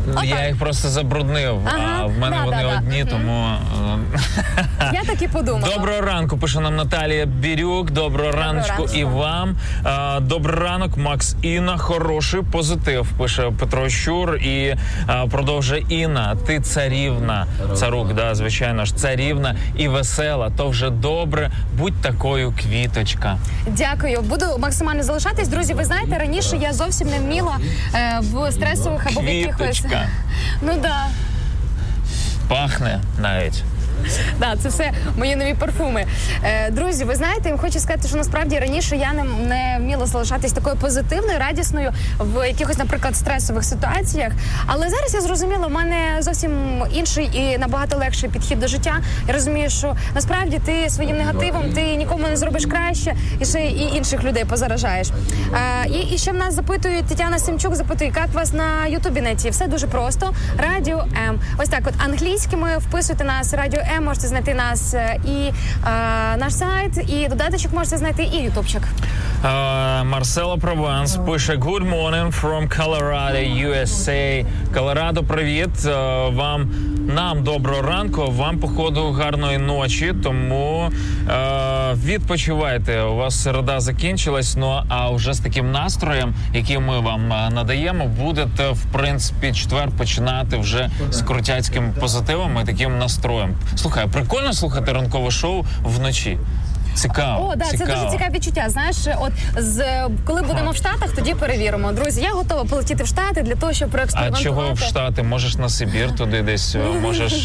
Я їх просто забруднив,
Ага,
а в мене вони одні, тому...
Я так і подумала.
Доброго ранку, пише нам Наталія Бірюк. Доброго раночку
ранку.
і вам. Добрий ранок, Макс. Інна, хороший позитив, пише Петро Щур. І продовжує Інна, ти царівна. Царук, да, звичайно ж, царівна і весела. То вже добре, будь такою, квіточка.
Дякую. Буду максимально залишатись. Друзі, ви знаєте, раніше я зовсім не вміла в стресових або в якихось...
Квіточка.
Ну да.
Пахне навіть.
Да, це все мої нові парфуми. Друзі, ви знаєте, я хочу сказати, що насправді раніше я не вміла залишатись такою позитивною, радісною в якихось, наприклад, стресових ситуаціях. Але зараз я зрозуміла, в мене зовсім інший і набагато легший підхід до життя. Я розумію, що насправді ти своїм негативом, ти нікому не зробиш краще, і ще і інших людей позаражаєш. І ще в нас запитують, Тетяна Семчук запитує, як вас на Ютубі знайти? Все дуже просто. Радіо М. Ось так от англійськими вписуйте нас Радіо М, можете знайти нас і наш сайт, і додаточок можете знайти, і ютубчик.
Марсело Прованс пише Good morning from Colorado, USA. Колорадо, привіт. Нам доброго ранку, вам, походу, гарної ночі, тому відпочивайте. У вас середа закінчилась, ну а вже з таким настроєм, який ми вам надаємо, будете, в принципі, четвер починати вже з крутяцьким позитивом і таким настроєм. Слухай, прикольно слухати ранкове шоу вночі. Цікаво.
О, да, це дуже цікаве відчуття. Знаєш, от коли будемо в Штатах, тоді перевіримо. Друзі, я готова полетіти в Штати для того, щоб проекспериментувати.
А чого в Штати? Можеш на Сибір туди десь, можеш...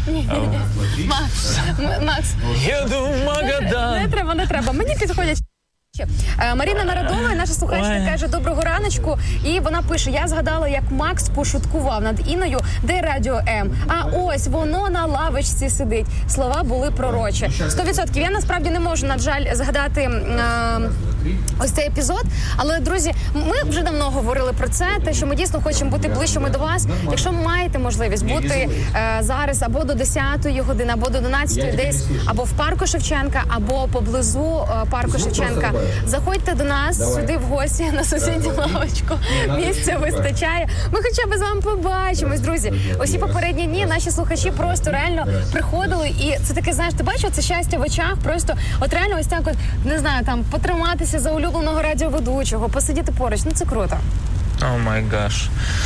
Макс,
Їду в Магадан.
не треба. Мені підходять. Маріна Народова, наша слухачка, каже доброго раночку, і вона пише, я згадала, як Макс пошуткував над Інною, де Радіо М, а ось воно на лавочці сидить. Слова були пророчі. 100%. Я насправді не можу, на жаль, згадати ось цей епізод, але, друзі, ми вже давно говорили про це, те, що ми дійсно хочемо бути ближчими до вас. Якщо маєте можливість бути зараз або до 10-ї години, або до 12-ї десь, або в парку Шевченка, або поблизу парку Шевченка, заходьте до нас сюди в гості на сусідню лавочку. Місця вистачає. Ми хоча б з вами побачимось, друзі. Усі попередні дні наші слухачі просто реально приходили, і це таке, знаєш, ти бачиш, це щастя в очах, просто от реально ось так от, не знаю, там, потриматися за улюбленого радіоведучого, посидіти поруч, ну це круто.
О май гаш.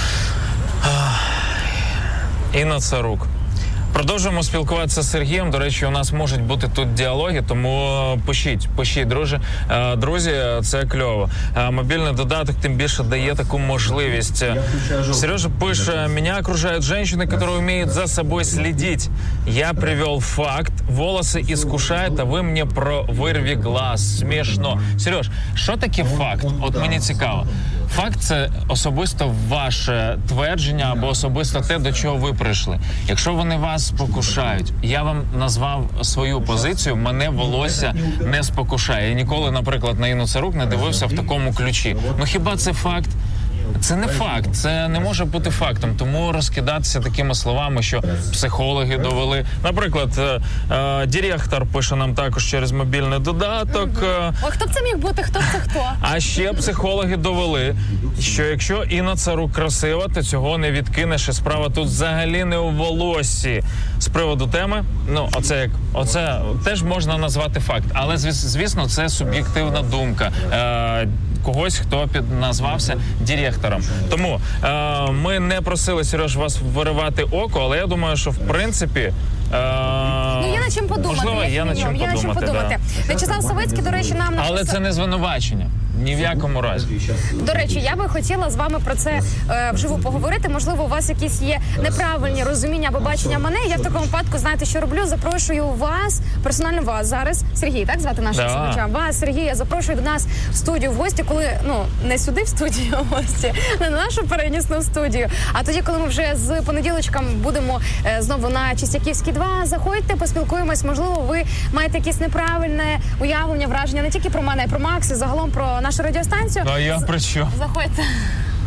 Інна Царук. Продовжуємо спілкуватися з Сергієм. До речі, у нас можуть бути тут діалоги, тому пишіть, друзі, це кльово. Мобільний додаток тим більше дає таку можливість. Сережа пише, меня окружают женщины, которые умеют за собой следить. Я привел факт, волосы искушают, а ви мені про вирві глаз. Смішно. Сереж, що таке факт? От мені цікаво. Факт – це особисто ваше твердження або особисто те, до чого ви прийшли. Якщо вони вас спокушають, я вам назвав свою позицію, мене волосся не спокушає. Я ніколи, наприклад, на Інну Царук не дивився в такому ключі. Ну хіба це факт? Це не факт, це не може бути фактом. Тому розкидатися такими словами, що психологи довели. Наприклад, директор пише нам також через мобільний додаток.
О, хто б це міг бути? Хто це хто?
А ще психологи довели, що якщо Інна Царук красива, то цього не відкинеш. І справа тут взагалі не у волоссі. З приводу теми, ну, оце теж можна назвати факт. Але, звісно, це суб'єктивна думка когось, хто назвався директором. Тому ми не просили, Сереж, вас виривати око, але я думаю, що в принципі...
Ну, є над чим подумати.
Можливо, є над чим подумати.
Да. В'ячеслав Савицький, до речі, нам написав...
Але це не звинувачення. Ні в якому разі.
До речі, я би хотіла з вами про це вживу поговорити. Можливо, у вас якісь є неправильні розуміння або бачення мене. Я в такому випадку, знаєте, що роблю? Запрошую вас, персонально вас зараз. Сергій, так звати нашого слухача? Вас, Сергій, я запрошую до нас в студію в гості, коли, ну, не сюди в студію в гості, не на нашу перенісну студію, а тоді, коли ми вже з понеділочком будемо знову на Чистяківській 2, заходьте, поспілкуємось. Можливо, ви маєте якесь неправильне уявлення, враження не тільки про мене, а й про Макса, загалом про нашу радіостанцію.
А я про що?
Заходьте.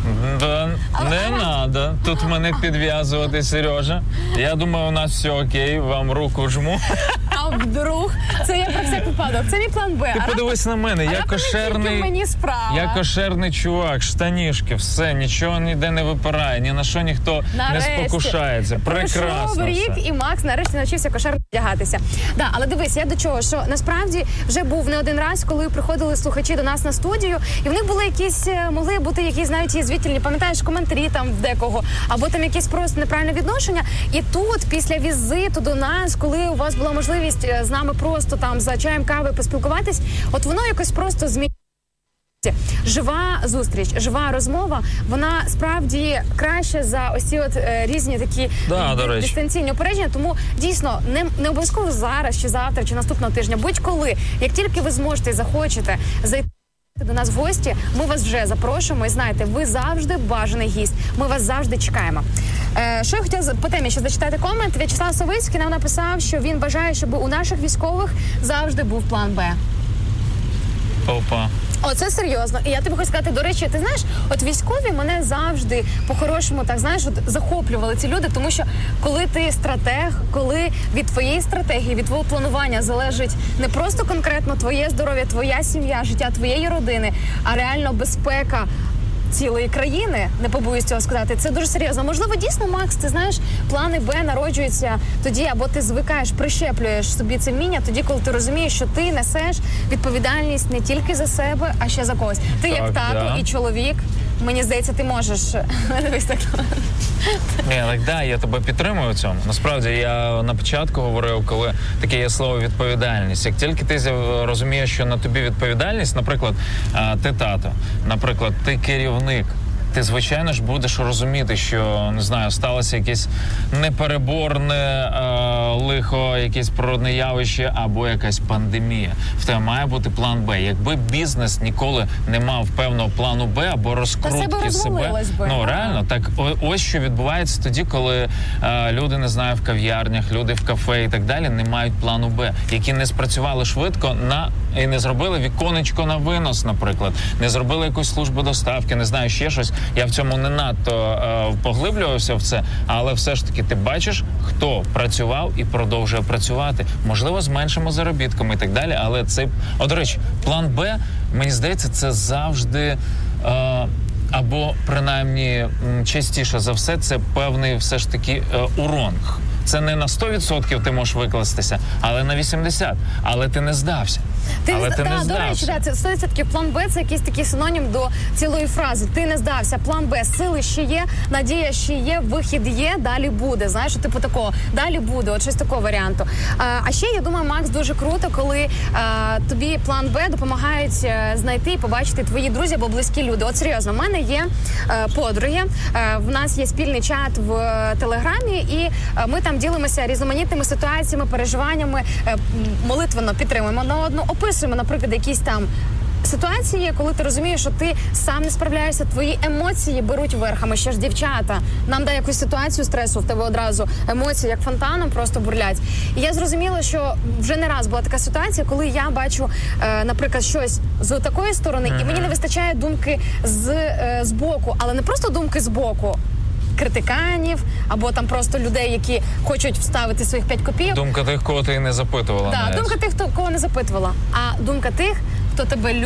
Да, не надо. Тут мене підв'язувати, Сережа. Я думаю, у нас все окей, вам руку жму.
А вдруг? Це я про всяк випадок. Це мій план Б.
Ти подивись на мене, я кошерний.
Мені справа.
Я кошерний чувак, штанішки, все, нічого ніде не випирає, ні на що ніхто
Нарешті.
не спокушається. Прекрасно.
Пройшов рік,
все.
і Макс нарешті навчився кошерно вдягатися. Да, але дивись, я до чого, що насправді вже був не один раз, коли приходили слухачі до нас на студію, і в них були якісь, могли бути якісь навіть язвительні, пам'ятаєш, коментарі там в декого, або там якесь просто неправильне відношення. І тут, після візиту до нас, коли у вас була можливість з нами просто там за чаєм кави поспілкуватись, от воно якось просто змінилося. Жива зустріч, жива розмова, вона справді краще за ось ці різні такі
до речі.
дистанційні опередження. Тому дійсно не обов'язково зараз, чи завтра, чи наступного тижня, будь-коли, як тільки ви зможете і захочете зайти до нас в гості, ми вас вже запрошуємо. І знаєте, ви завжди бажаний гість. Ми вас завжди чекаємо. Що я хотіла по темі ще зачитати комент. В'ячеслав Савицький нам написав, що він бажає, щоб у наших військових завжди був план Б.
Опа.
Оце серйозно. І я тобі хочу сказати, до речі, ти знаєш, от військові мене завжди по-хорошому, так знаєш, от захоплювали ці люди, тому що коли ти стратег, коли від твоєї стратегії, від твого планування залежить не просто конкретно твоє здоров'я, твоя сім'я, життя твоєї родини, а реально безпека цілої країни, не побоюсь цього сказати, це дуже серйозно. Можливо, дійсно, Макс, ти знаєш, плани Б народжуються тоді, або ти звикаєш, прищеплюєш собі це вміння тоді, коли ти розумієш, що ти несеш відповідальність не тільки за себе, а ще за когось. Ти як тато і чоловік, мені здається, ти можеш... Дивись так.
Я тебе підтримую в цьому. Насправді, я на початку говорив, коли таке є слово відповідальність. Як тільки ти розумієш, що на тобі відповідальність, наприклад, ти тато, наприклад, ти керівник, ти, звичайно ж, будеш розуміти, що, не знаю, сталося якесь непереборне лихо, якесь природне явище або якась пандемія. В тебе має бути план Б. Якби бізнес ніколи не мав певного плану Б або розкрутки себе, реально, так ось що відбувається тоді, коли люди, не знаю, в кав'ярнях, люди в кафе і так далі не мають плану Б, які не спрацювали швидко і не зробили віконечко на винос, наприклад, не зробили якусь службу доставки, не знаю, ще щось. Я в цьому не надто поглиблювався в це, але все ж таки ти бачиш, хто працював і продовжує працювати. Можливо, з меншими заробітками і так далі, але цей... До речі, план Б, мені здається, це завжди... або, принаймні, частіше за все, це певний все ж таки урон. Це не на 100% ти можеш викластися, але на 80%. Але ти не здався.
До речі, це 100% план Б, це якийсь такий синонім до цілої фрази. Ти не здався, план Б, сили ще є, надія ще є, вихід є, далі буде. Знаєш, типу такого, далі буде, от щось такого варіанту. А ще, я думаю, Макс, дуже круто, коли тобі план Б допомагають знайти і побачити твої друзі або близькі люди. От серйозно, в мене є подруги, в нас є спільний чат в Телеграмі, і ми там ділимося різноманітними ситуаціями, переживаннями, молитвенно підтримуємо одна одну, описуємо, наприклад, якісь там ситуації, коли ти розумієш, що ти сам не справляєшся, твої емоції беруть верх, а ми ще ж дівчата. Нам дає якусь ситуацію стресу, в тебе одразу емоції, як фонтаном, просто бурлять. І я зрозуміла, що вже не раз була така ситуація, коли я бачу, наприклад, щось з такої сторони, і мені не вистачає думки з боку, але не просто думки з боку, критиканів, або там просто людей, які хочуть вставити своїх 5 копійок.
Думка тих, кого ти не запитувала.
Так, думка тих, кого не запитувала. А думка тих, хто тебе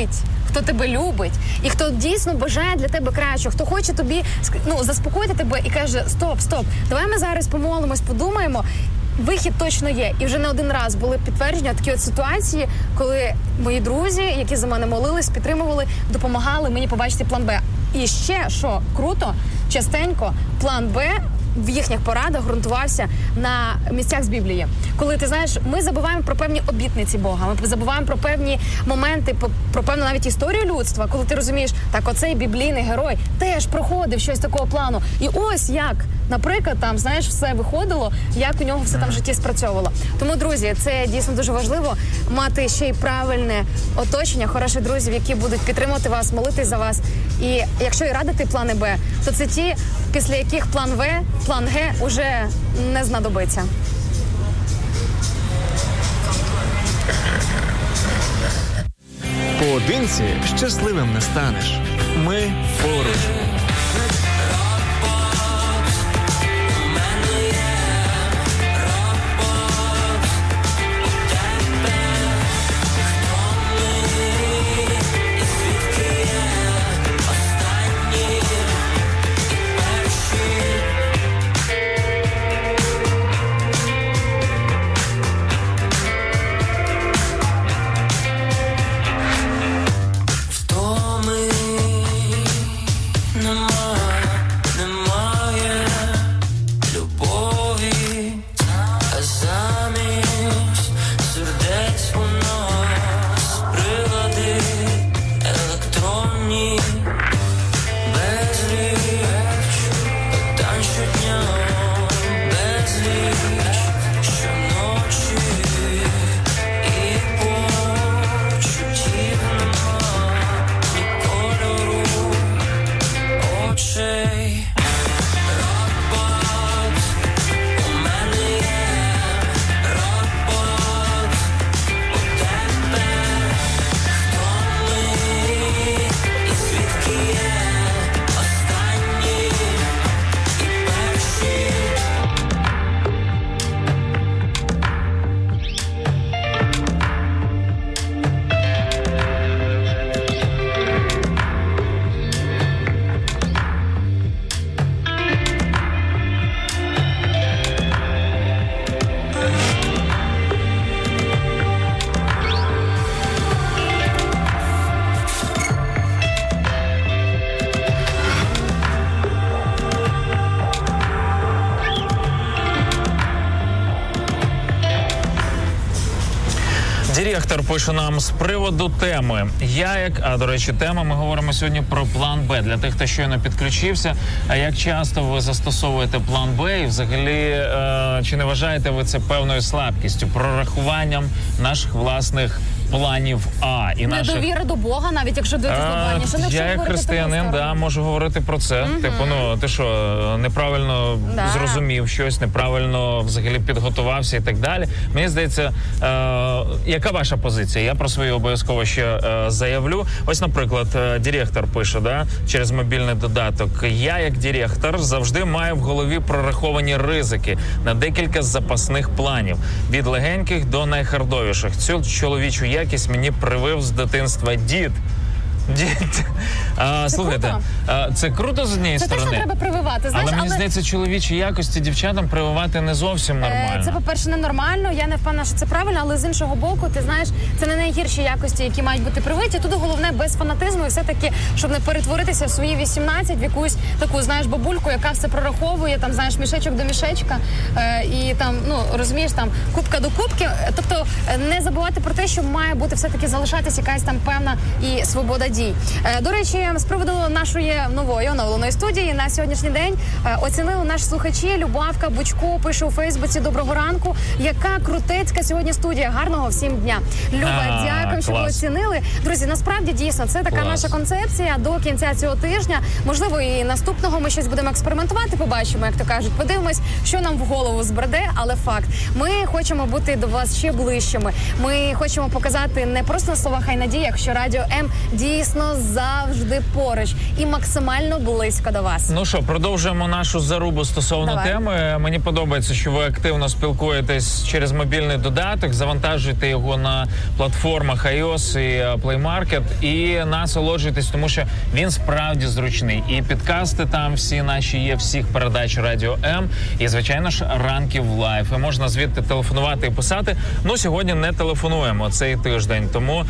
любить, і хто дійсно бажає для тебе кращого, хто хоче тобі, заспокоїти тебе і каже, стоп, давай ми зараз помолимось, подумаємо. Вихід точно є. І вже не один раз були підтвердження такі от ситуації, коли мої друзі, які за мене молились, підтримували, допомагали мені побачити план Б. І ще, що круто, частенько план Б в їхніх порадах ґрунтувався на місцях з Біблії. Коли, ти знаєш, ми забуваємо про певні обітниці Бога, ми забуваємо про певні моменти, про певну навіть історію людства, коли ти розумієш, так оцей біблійний герой теж проходив щось такого плану. І ось як, наприклад, там, знаєш, все виходило, як у нього все там в житті спрацьовувало. Тому, друзі, це дійсно дуже важливо, мати ще й правильне оточення, хороших друзів, які будуть підтримувати вас, молитись за вас. І якщо і радити плани Б, то це ті, після яких план В, план Г уже не знадобиться.
Поодинці щасливим не станеш. Ми поруч.
Віктор пише нам з приводу теми. До речі, тема, ми говоримо сьогодні про план Б. Для тих, хто щойно підключився, а як часто ви застосовуєте план Б і взагалі чи не вважаєте ви це певною слабкістю, прорахуванням наших власних планів А і
недовіра до Бога, навіть якщо глобальніше.
Я як християнин, можу говорити про це. Типу, ти що, неправильно зрозумів щось, неправильно взагалі підготувався і так далі. Мені здається, яка ваша позиція? Я про свою обов'язково ще заявлю. Ось, наприклад, директор пише, через мобільний додаток. Я, як директор, завжди маю в голові прораховані ризики на декілька запасних планів. Від легеньких до найхардовіших. Цю чоловічу якість мені привив з дитинства дід. Слухайте, це круто з однієї сторони.
Це те, що треба прививати. Знаєш,
але мені здається, чоловічі якості дівчатам прививати не зовсім нормально.
Це, по-перше, ненормально. Я не впевнена, що це правильно, але з іншого боку, ти знаєш, це не найгірші якості, які мають бути привиті. Тут головне без фанатизму і все-таки, щоб не перетворитися в свої 18 в якусь таку, знаєш, бабульку, яка все прораховує, там, знаєш, мішечок до мішечка і там, розумієш, там, кубка до кубки. Тобто не забувати про те, що має бути все-таки залишатися якась там певна і свобода дій. До речі, з приводу нашої нової оновленої студії на сьогоднішній день оцінили наші слухачі. Любавка Бучко пише у Фейсбуці: доброго ранку. Яка крутецька сьогодні студія. Гарного всім дня. Люба, дякую, що ви оцінили. Друзі, насправді, дійсно, це така наша концепція до кінця цього тижня. Можливо, і наступного ми щось будемо експериментувати, побачимо, як то кажуть. Подивимось, що нам в голову збреде, але факт. Ми хочемо бути до вас ще ближчими. Ми хочемо показати не просто на словах, а й на діях, що Радіо М дійсно завжди поруч і максимально близько до вас.
Ну що, продовжуємо нашу зарубу стосовно теми. Мені подобається, що ви активно спілкуєтесь через мобільний додаток, завантажуєте його на платформах iOS і Play Market і насолоджуєтесь, тому що він справді зручний. І підкасти там всі наші є, всіх передач Радіо М. І, звичайно ж, ранків лайф. І можна звідти телефонувати і писати. Сьогодні не телефонуємо цей тиждень, тому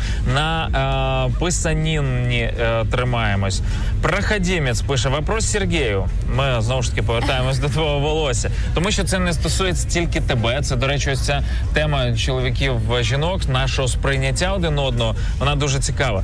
на писанні тримаємось. Проходімець пише: вопрос Сергію. Ми, знову ж таки, повертаємось до твого волосся. Тому що це не стосується тільки тебе. Це, до речі, ось ця тема чоловіків-жінок, нашого сприйняття один одного, вона дуже цікава.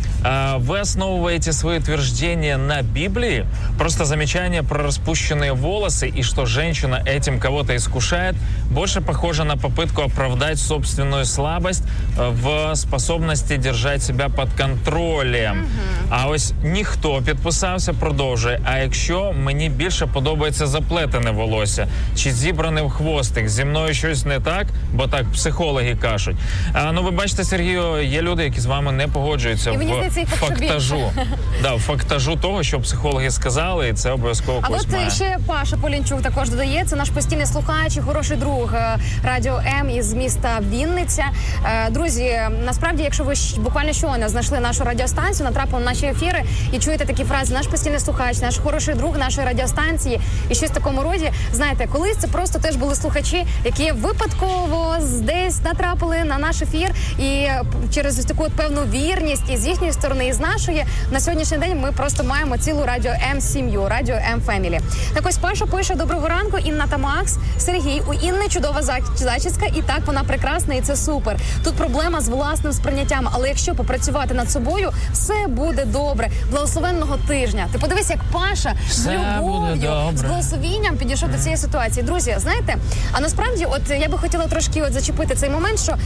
Вы основываете свои утверждения на Библии? Просто замечание про распущенные волосы и что женщина этим кого-то искушает больше похоже на попытку оправдать собственную слабость в способности держать себя под контролем. А ось ніхто підписався, продовжує. А якщо мені більше подобається заплетене волосся чи зібране в хвостик, зі мною щось не так, бо так психологи кажуть. Ви бачите, Сергію, є люди, які з вами не погоджуються фактажу. Фактажу того, що психологи сказали, і це обов'язково когось має.
А от ще Паша Полінчук також додає, це наш постійний слухач і хороший друг Радіо М із міста Вінниця. Друзі, насправді, якщо ви буквально щойно знайшли нашу радіостанцію, натрапили на наші ефіри і чуєте такі фрази: наш постійний слухач, наш хороший друг нашої радіостанції і щось в такому роді, знаєте, колись це просто теж були слухачі, які випадково десь натрапили на наш ефір, і через ось таку от певну вірність і з їхньої сторони, і з нашої, на сьогоднішній день ми просто маємо цілу Радіо М сім'ю, Радіо М Фемілі. Так ось Паша пише: доброго ранку, Інна та Макс. Сергій, у Інни чудова зачіска, і так вона прекрасна, і це супер. Тут проблема з власним сприйняттям, але якщо попрацювати над собою, все буде добре. Благословенного тижня. Ти подивись, як Паша з любов'ю, з благословінням підійшов до цієї ситуації. Друзі, знаєте, а насправді, от я би хотіла трошки зачепити цей момент, що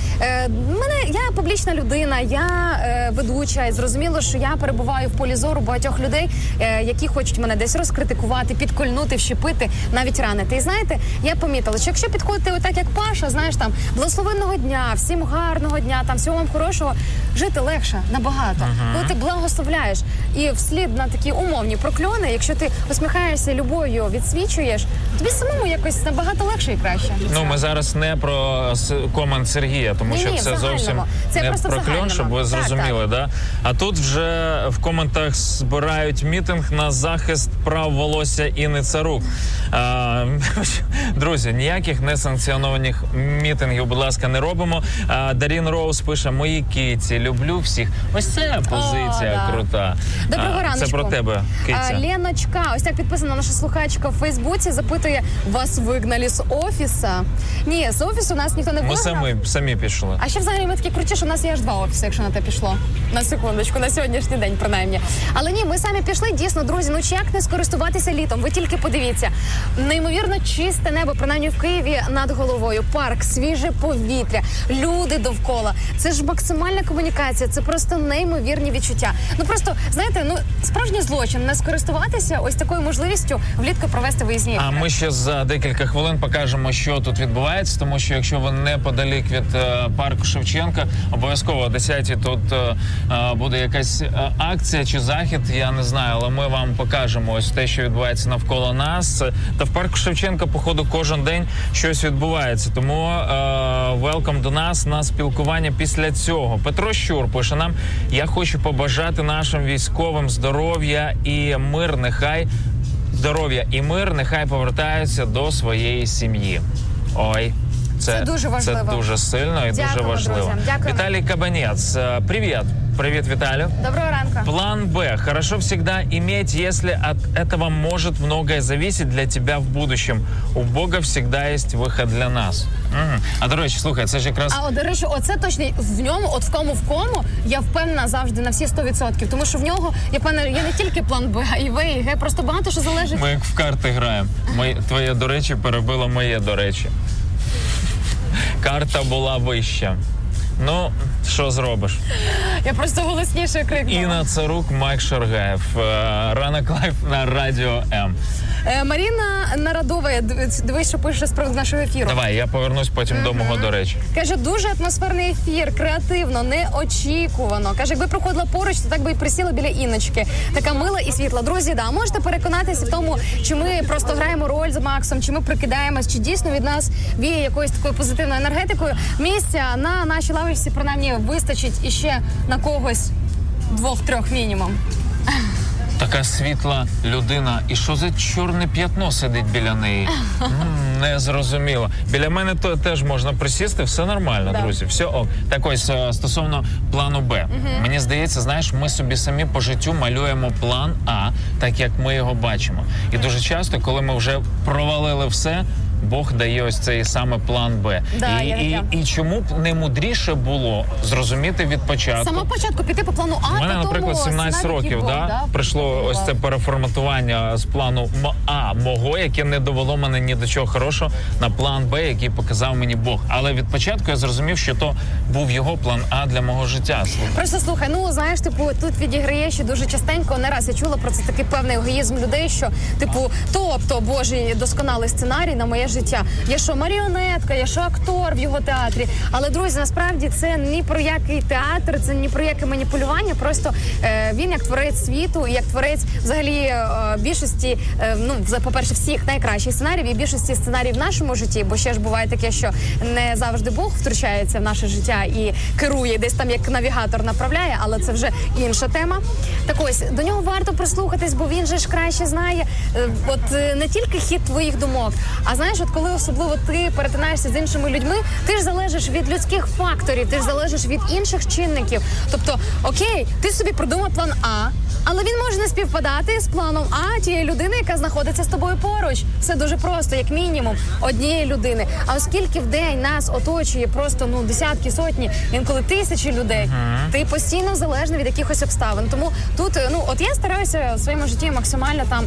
я публічна людина, я ведуча, і зрозуміло, що я перебуваю в полі зору багатьох людей, які хочуть мене десь розкритикувати, підкольнути, вщепити, навіть ранити. І знаєте, я помітила, що якщо підходити отак, як Паша, знаєш, там, благословенного дня, всім гарного дня, там, всього вам хорошого, жити легше набагато. Коли ти благословляєш і вслід на такі умовні прокльони, якщо ти усміхаєшся, любов'ю відсвічуєш, тобі самому якось набагато легше і краще.
Ми зараз не про комент Сергія, тому що це зовсім не прокльон, щоб ви зрозуміли, да? А тут вже в коментах збирають мітинг на захист прав волосся Інни Царук. Друзі, ніяких несанкціонованих мітингів, будь ласка, не робимо. Дарін Роуз пише: мої киці, люблю всіх. Ось це позиція крута.
Доброго раночку.
Це про тебе, Киця.
Леночка, ось так підписана наша слухачка в Фейсбуці, запитує, вас вигнали з офісу? Ні, з офісу нас ніхто не
Ми
вигнав.
самі пішли.
А ще взагалі ми такі круті, що у нас є аж 2 офіси, якщо на те пішло. На секундочку, на сьогоднішній день принаймні. Але ні, ми самі пішли, дійсно, друзі, ну чи як не скористуватися літом? Ви тільки подивіться. Неймовірно чисте небо, принаймні в Києві над головою. Парк, свіже повітря, люди довкола. Це ж максимальна комунікація, це просто неймовірні відчуття. Ну просто, знаєте, ну справжній злочин не скористуватися ось такою можливістю влітку провести виїзні.
А ми ще за декілька хвилин покажемо, що тут відбувається, тому що якщо ви неподалік від парку Шевченка, обов'язково о 10-й тут буде якась акція чи захід, я не знаю, але ми вам покажемо ось те, що відбувається навколо нас. Та в парку Шевченка, походу, кожен день щось відбувається. Тому велкам до нас на спілкування після цього. Петро Щур пише нам: я хочу побажати нашим військовим здоров'я і мир, нехай повертаються до своєї сім'ї. Ой.
Це дуже важливо.
Це дуже сильно і
Дякуємо,
дуже важливо.
друзі. Дякуємо.
Віталій Кабанець, привіт. Привет, Виталий.
Доброго ранку.
План Б. Хорошо всегда иметь, если от этого может многое зависеть для тебя в будущем. У Бога всегда есть выход для нас. Угу. А, до речі, слухай, це ж якраз...
А, до речі, оце точно в ньому, от в кому, я впевнена завжди на всі 100%. Тому що в нього, я впевнена, є не тільки план Б, а і В, і Г. Просто багато що залежить.
Ми як в карти граємо. Твоє, до речі, перебило моє, до речі. Карта була вища. Ну, що зробиш?
Я просто голосніше крикнула.
Інна Царук, Майк Шаргаєв. Ранок лайф на Радіо М.
Маріна Нарадова, дивись, що пише з приводу нашого ефіру.
Давай, я повернусь потім до мого, до речі.
Каже, дуже атмосферний ефір, креативно, неочікувано. Каже, якби проходила поруч, то так би і присіла біля Інночки. Така мила і світла. Друзі, да, можете переконатися в тому, чи ми просто граємо роль з Максом, чи ми прикидаємось, чи дійсно від нас віє якоюсь такою позитивною енергетикою. Місця на нашій лавочці, принаймні, вистачить іще на когось 2-3 мінімум.
Така світла людина. І що за чорне п'ятно сидить біля неї? Не зрозуміло. Біля мене то теж можна присісти, все нормально,
Да.
друзі. Все ок. Так ось, стосовно плану Б. Мені здається, знаєш, ми собі самі по життю малюємо план А, так як ми його бачимо. І дуже часто, коли ми вже провалили все, Бог дає ось цей саме план Б.
Да,
І чому б не мудріше було зрозуміти від початку?
З самого початку піти по плану А,
У мене,
по
наприклад,
тому
17
сценарію,
років,
який був,
прийшло ось це
Був.
переформатування з плану А мого, яке не довело мене ні до чого хорошого, на план Б, який показав мені Бог. Але від початку я зрозумів, що то був його план А для мого життя.
Просто слухай, ну знаєш, типу, тут відіграє ще дуже частенько, не раз я чула про це такий певний егоїзм людей, що типу, тобто Божий досконалий сценарій на моє життя. Я що маріонетка, я що актор в його театрі. Але, друзі, насправді це ні про який театр, це ні про яке маніпулювання. Просто він як творець світу, як творець взагалі більшості, по-перше, всіх найкращих сценаріїв і більшості сценаріїв в нашому житті, бо ще ж буває таке, що не завжди Бог втручається в наше життя і керує, десь там як навігатор направляє, але це вже інша тема. Так ось, до нього варто прислухатись, бо він же ж краще знає не тільки хід твоїх думок, а знаєш, от коли особливо ти перетинаєшся з іншими людьми, ти ж залежиш від людських факторів, ти ж залежиш від інших чинників. Тобто, окей, ти собі придумав план А, але він може не співпадати з планом А тієї людини, яка знаходиться з тобою поруч. Все дуже просто, як мінімум, однієї людини. А оскільки в день нас оточує просто десятки, сотні, інколи тисячі людей, ти постійно залежний від якихось обставин. Тому тут, от я стараюся в своєму житті максимально там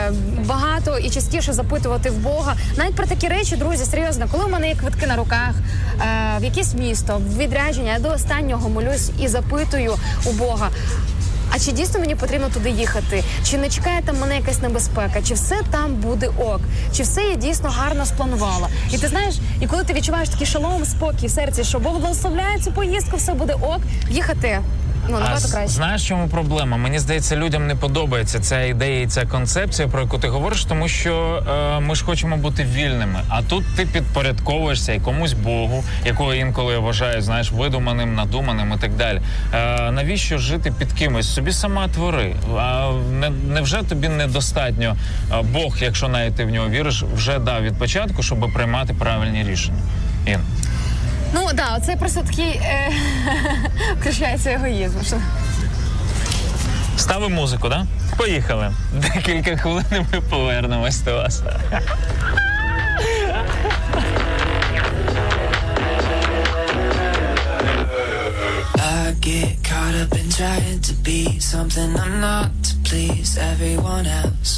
багато і частіше запитувати в Бога. Навіть про такі речі, друзі, серйозно, коли в мене є квитки на руках, в якесь місто, в відрядження, я до останнього молюсь і запитую у Бога, а чи дійсно мені потрібно туди їхати? Чи не чекає там мене якась небезпека? Чи все там буде ок? Чи все я дійсно гарно спланувала? І ти знаєш, і коли ти відчуваєш такий шалом, спокій в серці, що Бог благословляє цю поїздку, все буде ок, їхати набагато краще.
Знаєш, в чому проблема? Мені здається, людям не подобається ця ідея і ця концепція, про яку ти говориш, тому що ми ж хочемо бути вільними. А тут ти підпорядковуєшся якомусь Богу, якого інколи я вважаю, знаєш, видуманим, надуманим і так далі. Навіщо жити під кимось? Собі сама твори. Невже тобі недостатньо Бог, якщо навіть ти в нього віриш, вже дав від початку, щоб приймати правильні рішення? Ін.
Це просто такий включається егоїзм.
Ставимо музику, да? Поїхали. Декілька хвилин і ми повернемось до вас.
I get caught up in trying to be something I'm not to please everyone else.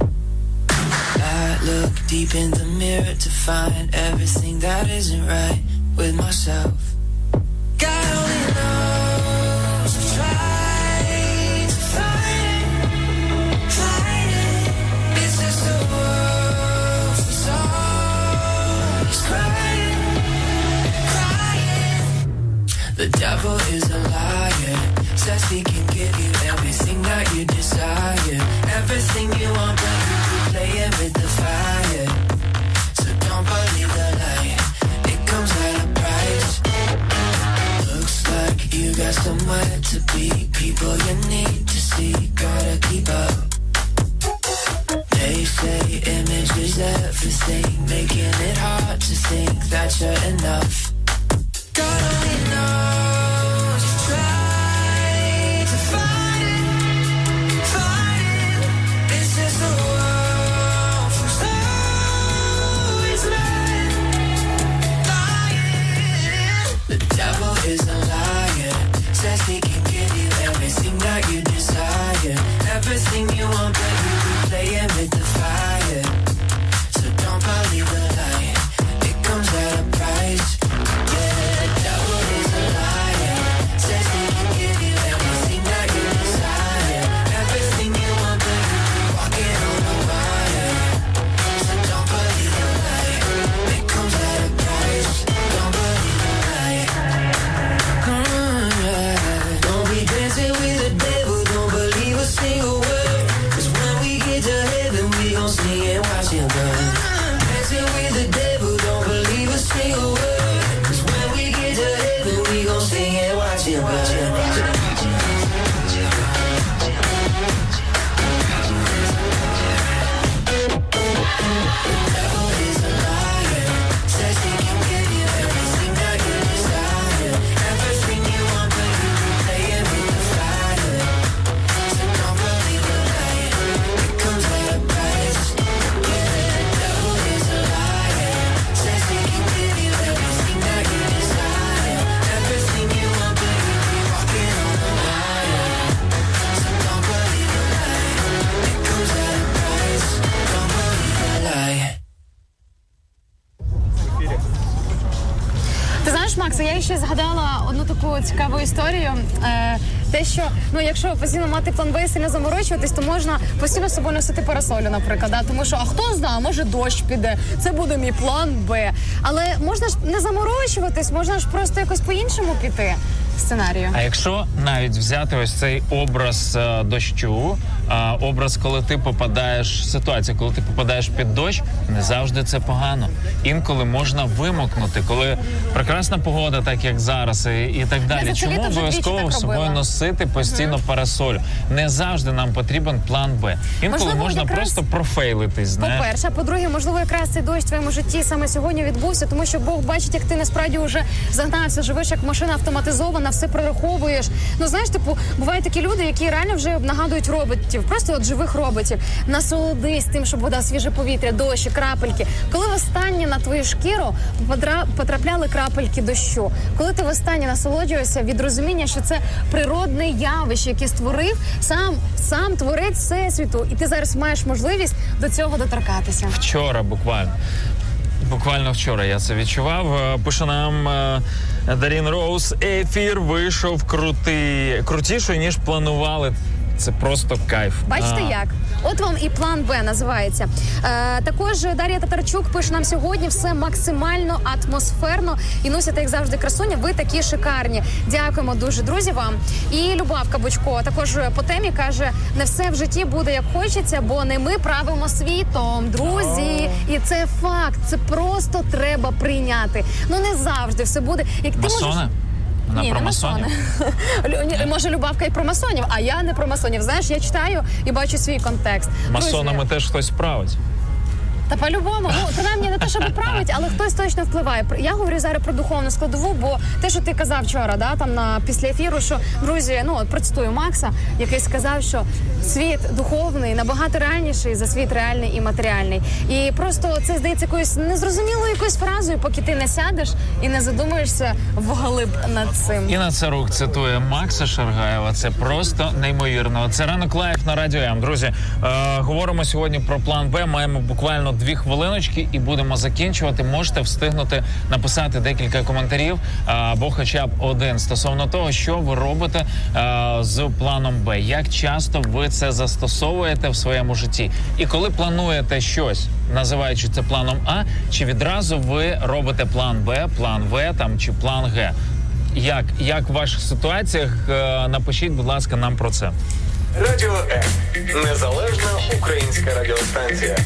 I look deep in the mirror to find everything that isn't right with myself. God only knows I've tried to find it. It's just a world for souls crying. The devil is a liar, says he can give you everything that you desire, everything you want, but you keep playing with the fire. So don't believe the lie, it comes at a price. Looks like you got somewhere to be, people you need to see, gotta keep up. They say image is everything, making it hard to think that you're enough. God only knows you try to find it. It's just a world from always lying. The devil is a liar, says he can give you everything that you desire, everything you want, but you keep playing with the fire. So don't believe the lie, it comes at a price.
Макс, я ще згадала одну таку цікаву історію. Те, що, якщо постійно мати план Б і сильно заморочуватись, то можна постійно з собою носити парасолю, наприклад. Да? Тому що, а хто знає, може дощ піде, це буде мій план Б. Але можна ж не заморочуватись, можна ж просто якось по-іншому піти сценарію.
А якщо навіть взяти ось цей образ дощу, образ, коли ти попадаєш, ситуація, коли ти попадаєш під дощ, не завжди це погано. Інколи можна вимокнути, коли прекрасна погода, так як зараз, і так далі. Чому обов'язково з собою носити постійно парасоль? Не завжди нам потрібен план Б. Інколи можна просто профейлитись, знаєш.
По-перше, а по-друге, можливо, якраз цей дощ в твоєму житті саме сьогодні відбувся, тому що Бог бачить, як ти насправді вже загнався, живеш як машина автоматизована, все прораховуєш. Знаєш, бувають такі люди, які реально вже нагадують роботів, просто от живих роботів. Насолодись тим, щоб вода, свіже повітря, дощі, крапельки. Коли востаннє на твою шкіру потрапляли крапельки дощу? Коли ти востаннє насолоджуєшся від розуміння, що це природне явище, яке створив сам творець всесвіту, і ти зараз маєш можливість до цього доторкатися.
Вчора буквально вчора я це відчував. Пише нам Дарін Роуз, ефір вийшов крутіший, ніж планували. Це просто кайф.
Бачите як? От вам і план Б називається. Також Дар'я Татарчук пише нам сьогодні: все максимально атмосферно і носите, як завжди, красуня. Ви такі шикарні. Дякуємо дуже, друзі, вам. І Любавка Бучко також по темі каже: не все в житті буде як хочеться, бо не ми правимо світом, друзі. І це факт. Це просто треба прийняти. Не завжди все буде. Як ти можеш...
Ні, про масонів.
Може, Любавка і про масонів, а я не про масонів. Знаєш, я читаю і бачу свій контекст.
Масонами теж хтось править.
Та по-любому, принаймні не те, щоб править, але хтось точно впливає. Я говорю зараз про духовну складову, бо те, що ти казав вчора, там після ефіру, що, друзі, процитую Макса, який сказав, що світ духовний набагато реальніший за світ реальний і матеріальний. І просто це здається якоюсь незрозумілою якоюсь фразою, поки ти не сядеш і не задумаєшся вглиб над цим.
Інна Царук цитує Макса Шаргаєва. Це просто неймовірно. Це «Ранок лайф» на Радіо М. Друзі, говоримо сьогодні про план Б. Маємо буквально 2 хвилиночки і будемо закінчувати. Можете встигнути написати декілька коментарів або хоча б один стосовно того, що ви робите з планом Б. Як часто ви це застосовуєте в своєму житті? І коли плануєте щось, називаючи це планом А, чи відразу ви робите план Б, план В чи план Г? Як в ваших ситуаціях? Напишіть, будь ласка, нам про це.
Радіо М. Незалежна українська радіостанція.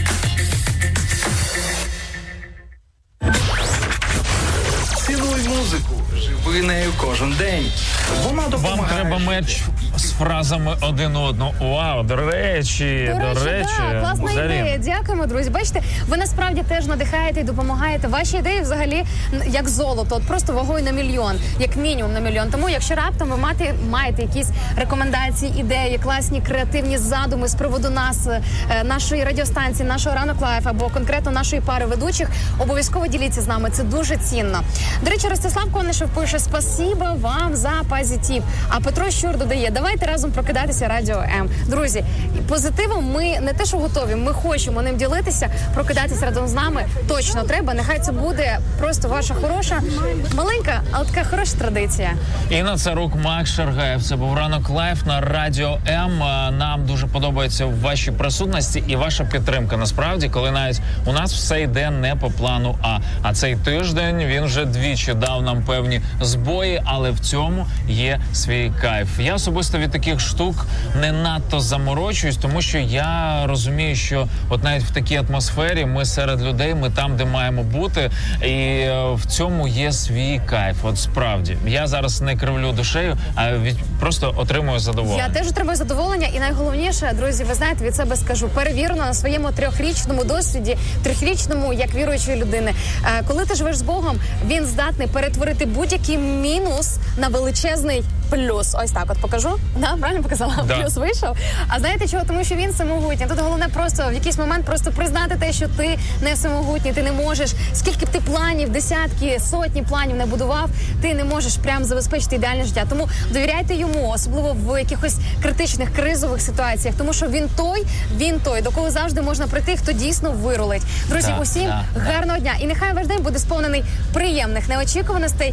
Цінуй музику. Живи нею кожен день. Вона допомагає.
Вам треба мерч з фразами один одного. Вау, до речі.
Да, класна ідея. Дякуємо, друзі. Бачите, ви насправді теж надихаєте і допомагаєте. Ваші ідеї взагалі як золото, просто вагою на мільйон, як мінімум на мільйон. Тому, якщо раптом ви маєте якісь рекомендації, ідеї, класні креативні задуми з приводу нас, нашої радіостанції, нашого «Ранок лайф» або конкретно нашої пари ведучих, обов'язково діліться з нами. Це дуже цінно. До речі, Ростислав Конишев пише: «Спасіба вам за позитив». А Петро Щур додає: «Давайте разом прокидатися Радіо М». Друзі, позитивом ми не те, що готові, ми хочемо ним ділитися, прокидатися разом з нами точно треба. Нехай це буде просто ваша хороша, маленька, але така хороша традиція.
Інна Царук, Макс Шаргаєв. Це був «Ранок лайф» на Радіо М. Нам дуже подобається ваші присутності і ваша підтримка. Насправді, коли навіть у нас все йде не по плану А. А цей тиждень він вже двічі дав нам певні збої, але в цьому є свій кайф. Я особисто від таких штук не надто заморочуюсь, тому що я розумію, що от навіть в такій атмосфері ми серед людей, ми там, де маємо бути, і в цьому є свій кайф. От справді. Я зараз не кривлю душею, а просто отримую задоволення.
Я теж отримую задоволення, і найголовніше, друзі, ви знаєте, від себе скажу, перевірено на своєму 3-річному досвіді, 3-річному як віруючої людини. Коли ти живеш з Богом, він здатний перетворити будь-який мінус на величезний плюс. Ось так от покажу. Да, правильно показала? Да. Плюс вийшов. А знаєте чого? Тому що він всемогутній. Тут головне просто в якийсь момент просто признати те, що ти не всемогутній, ти не можеш. Скільки б ти планів, десятки, сотні планів не будував, ти не можеш прям забезпечити ідеальне життя. Тому довіряйте йому, особливо в якихось критичних, кризових ситуаціях, тому що він той, до кого завжди можна прийти, хто дійсно вирулить. Друзі, усім гарного дня. І нехай ваш день буде сповнений приємних неочікуваностей.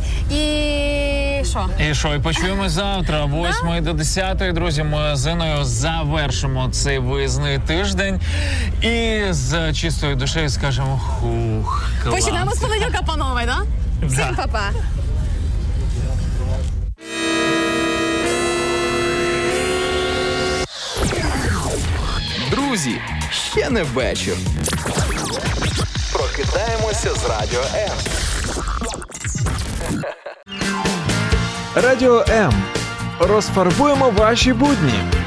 І що?
І почуємо завтра, 8 до 10, друзі. Ми з Іною завершимо цей виїзний тиждень і з чистою душею скажемо клас.
Починаємо з понеділка, панове, да? Всім па-па.
Друзі, ще не вечір. Прокидаємося з Радіо М.
Радіо М. Розфарбуємо ваші будні.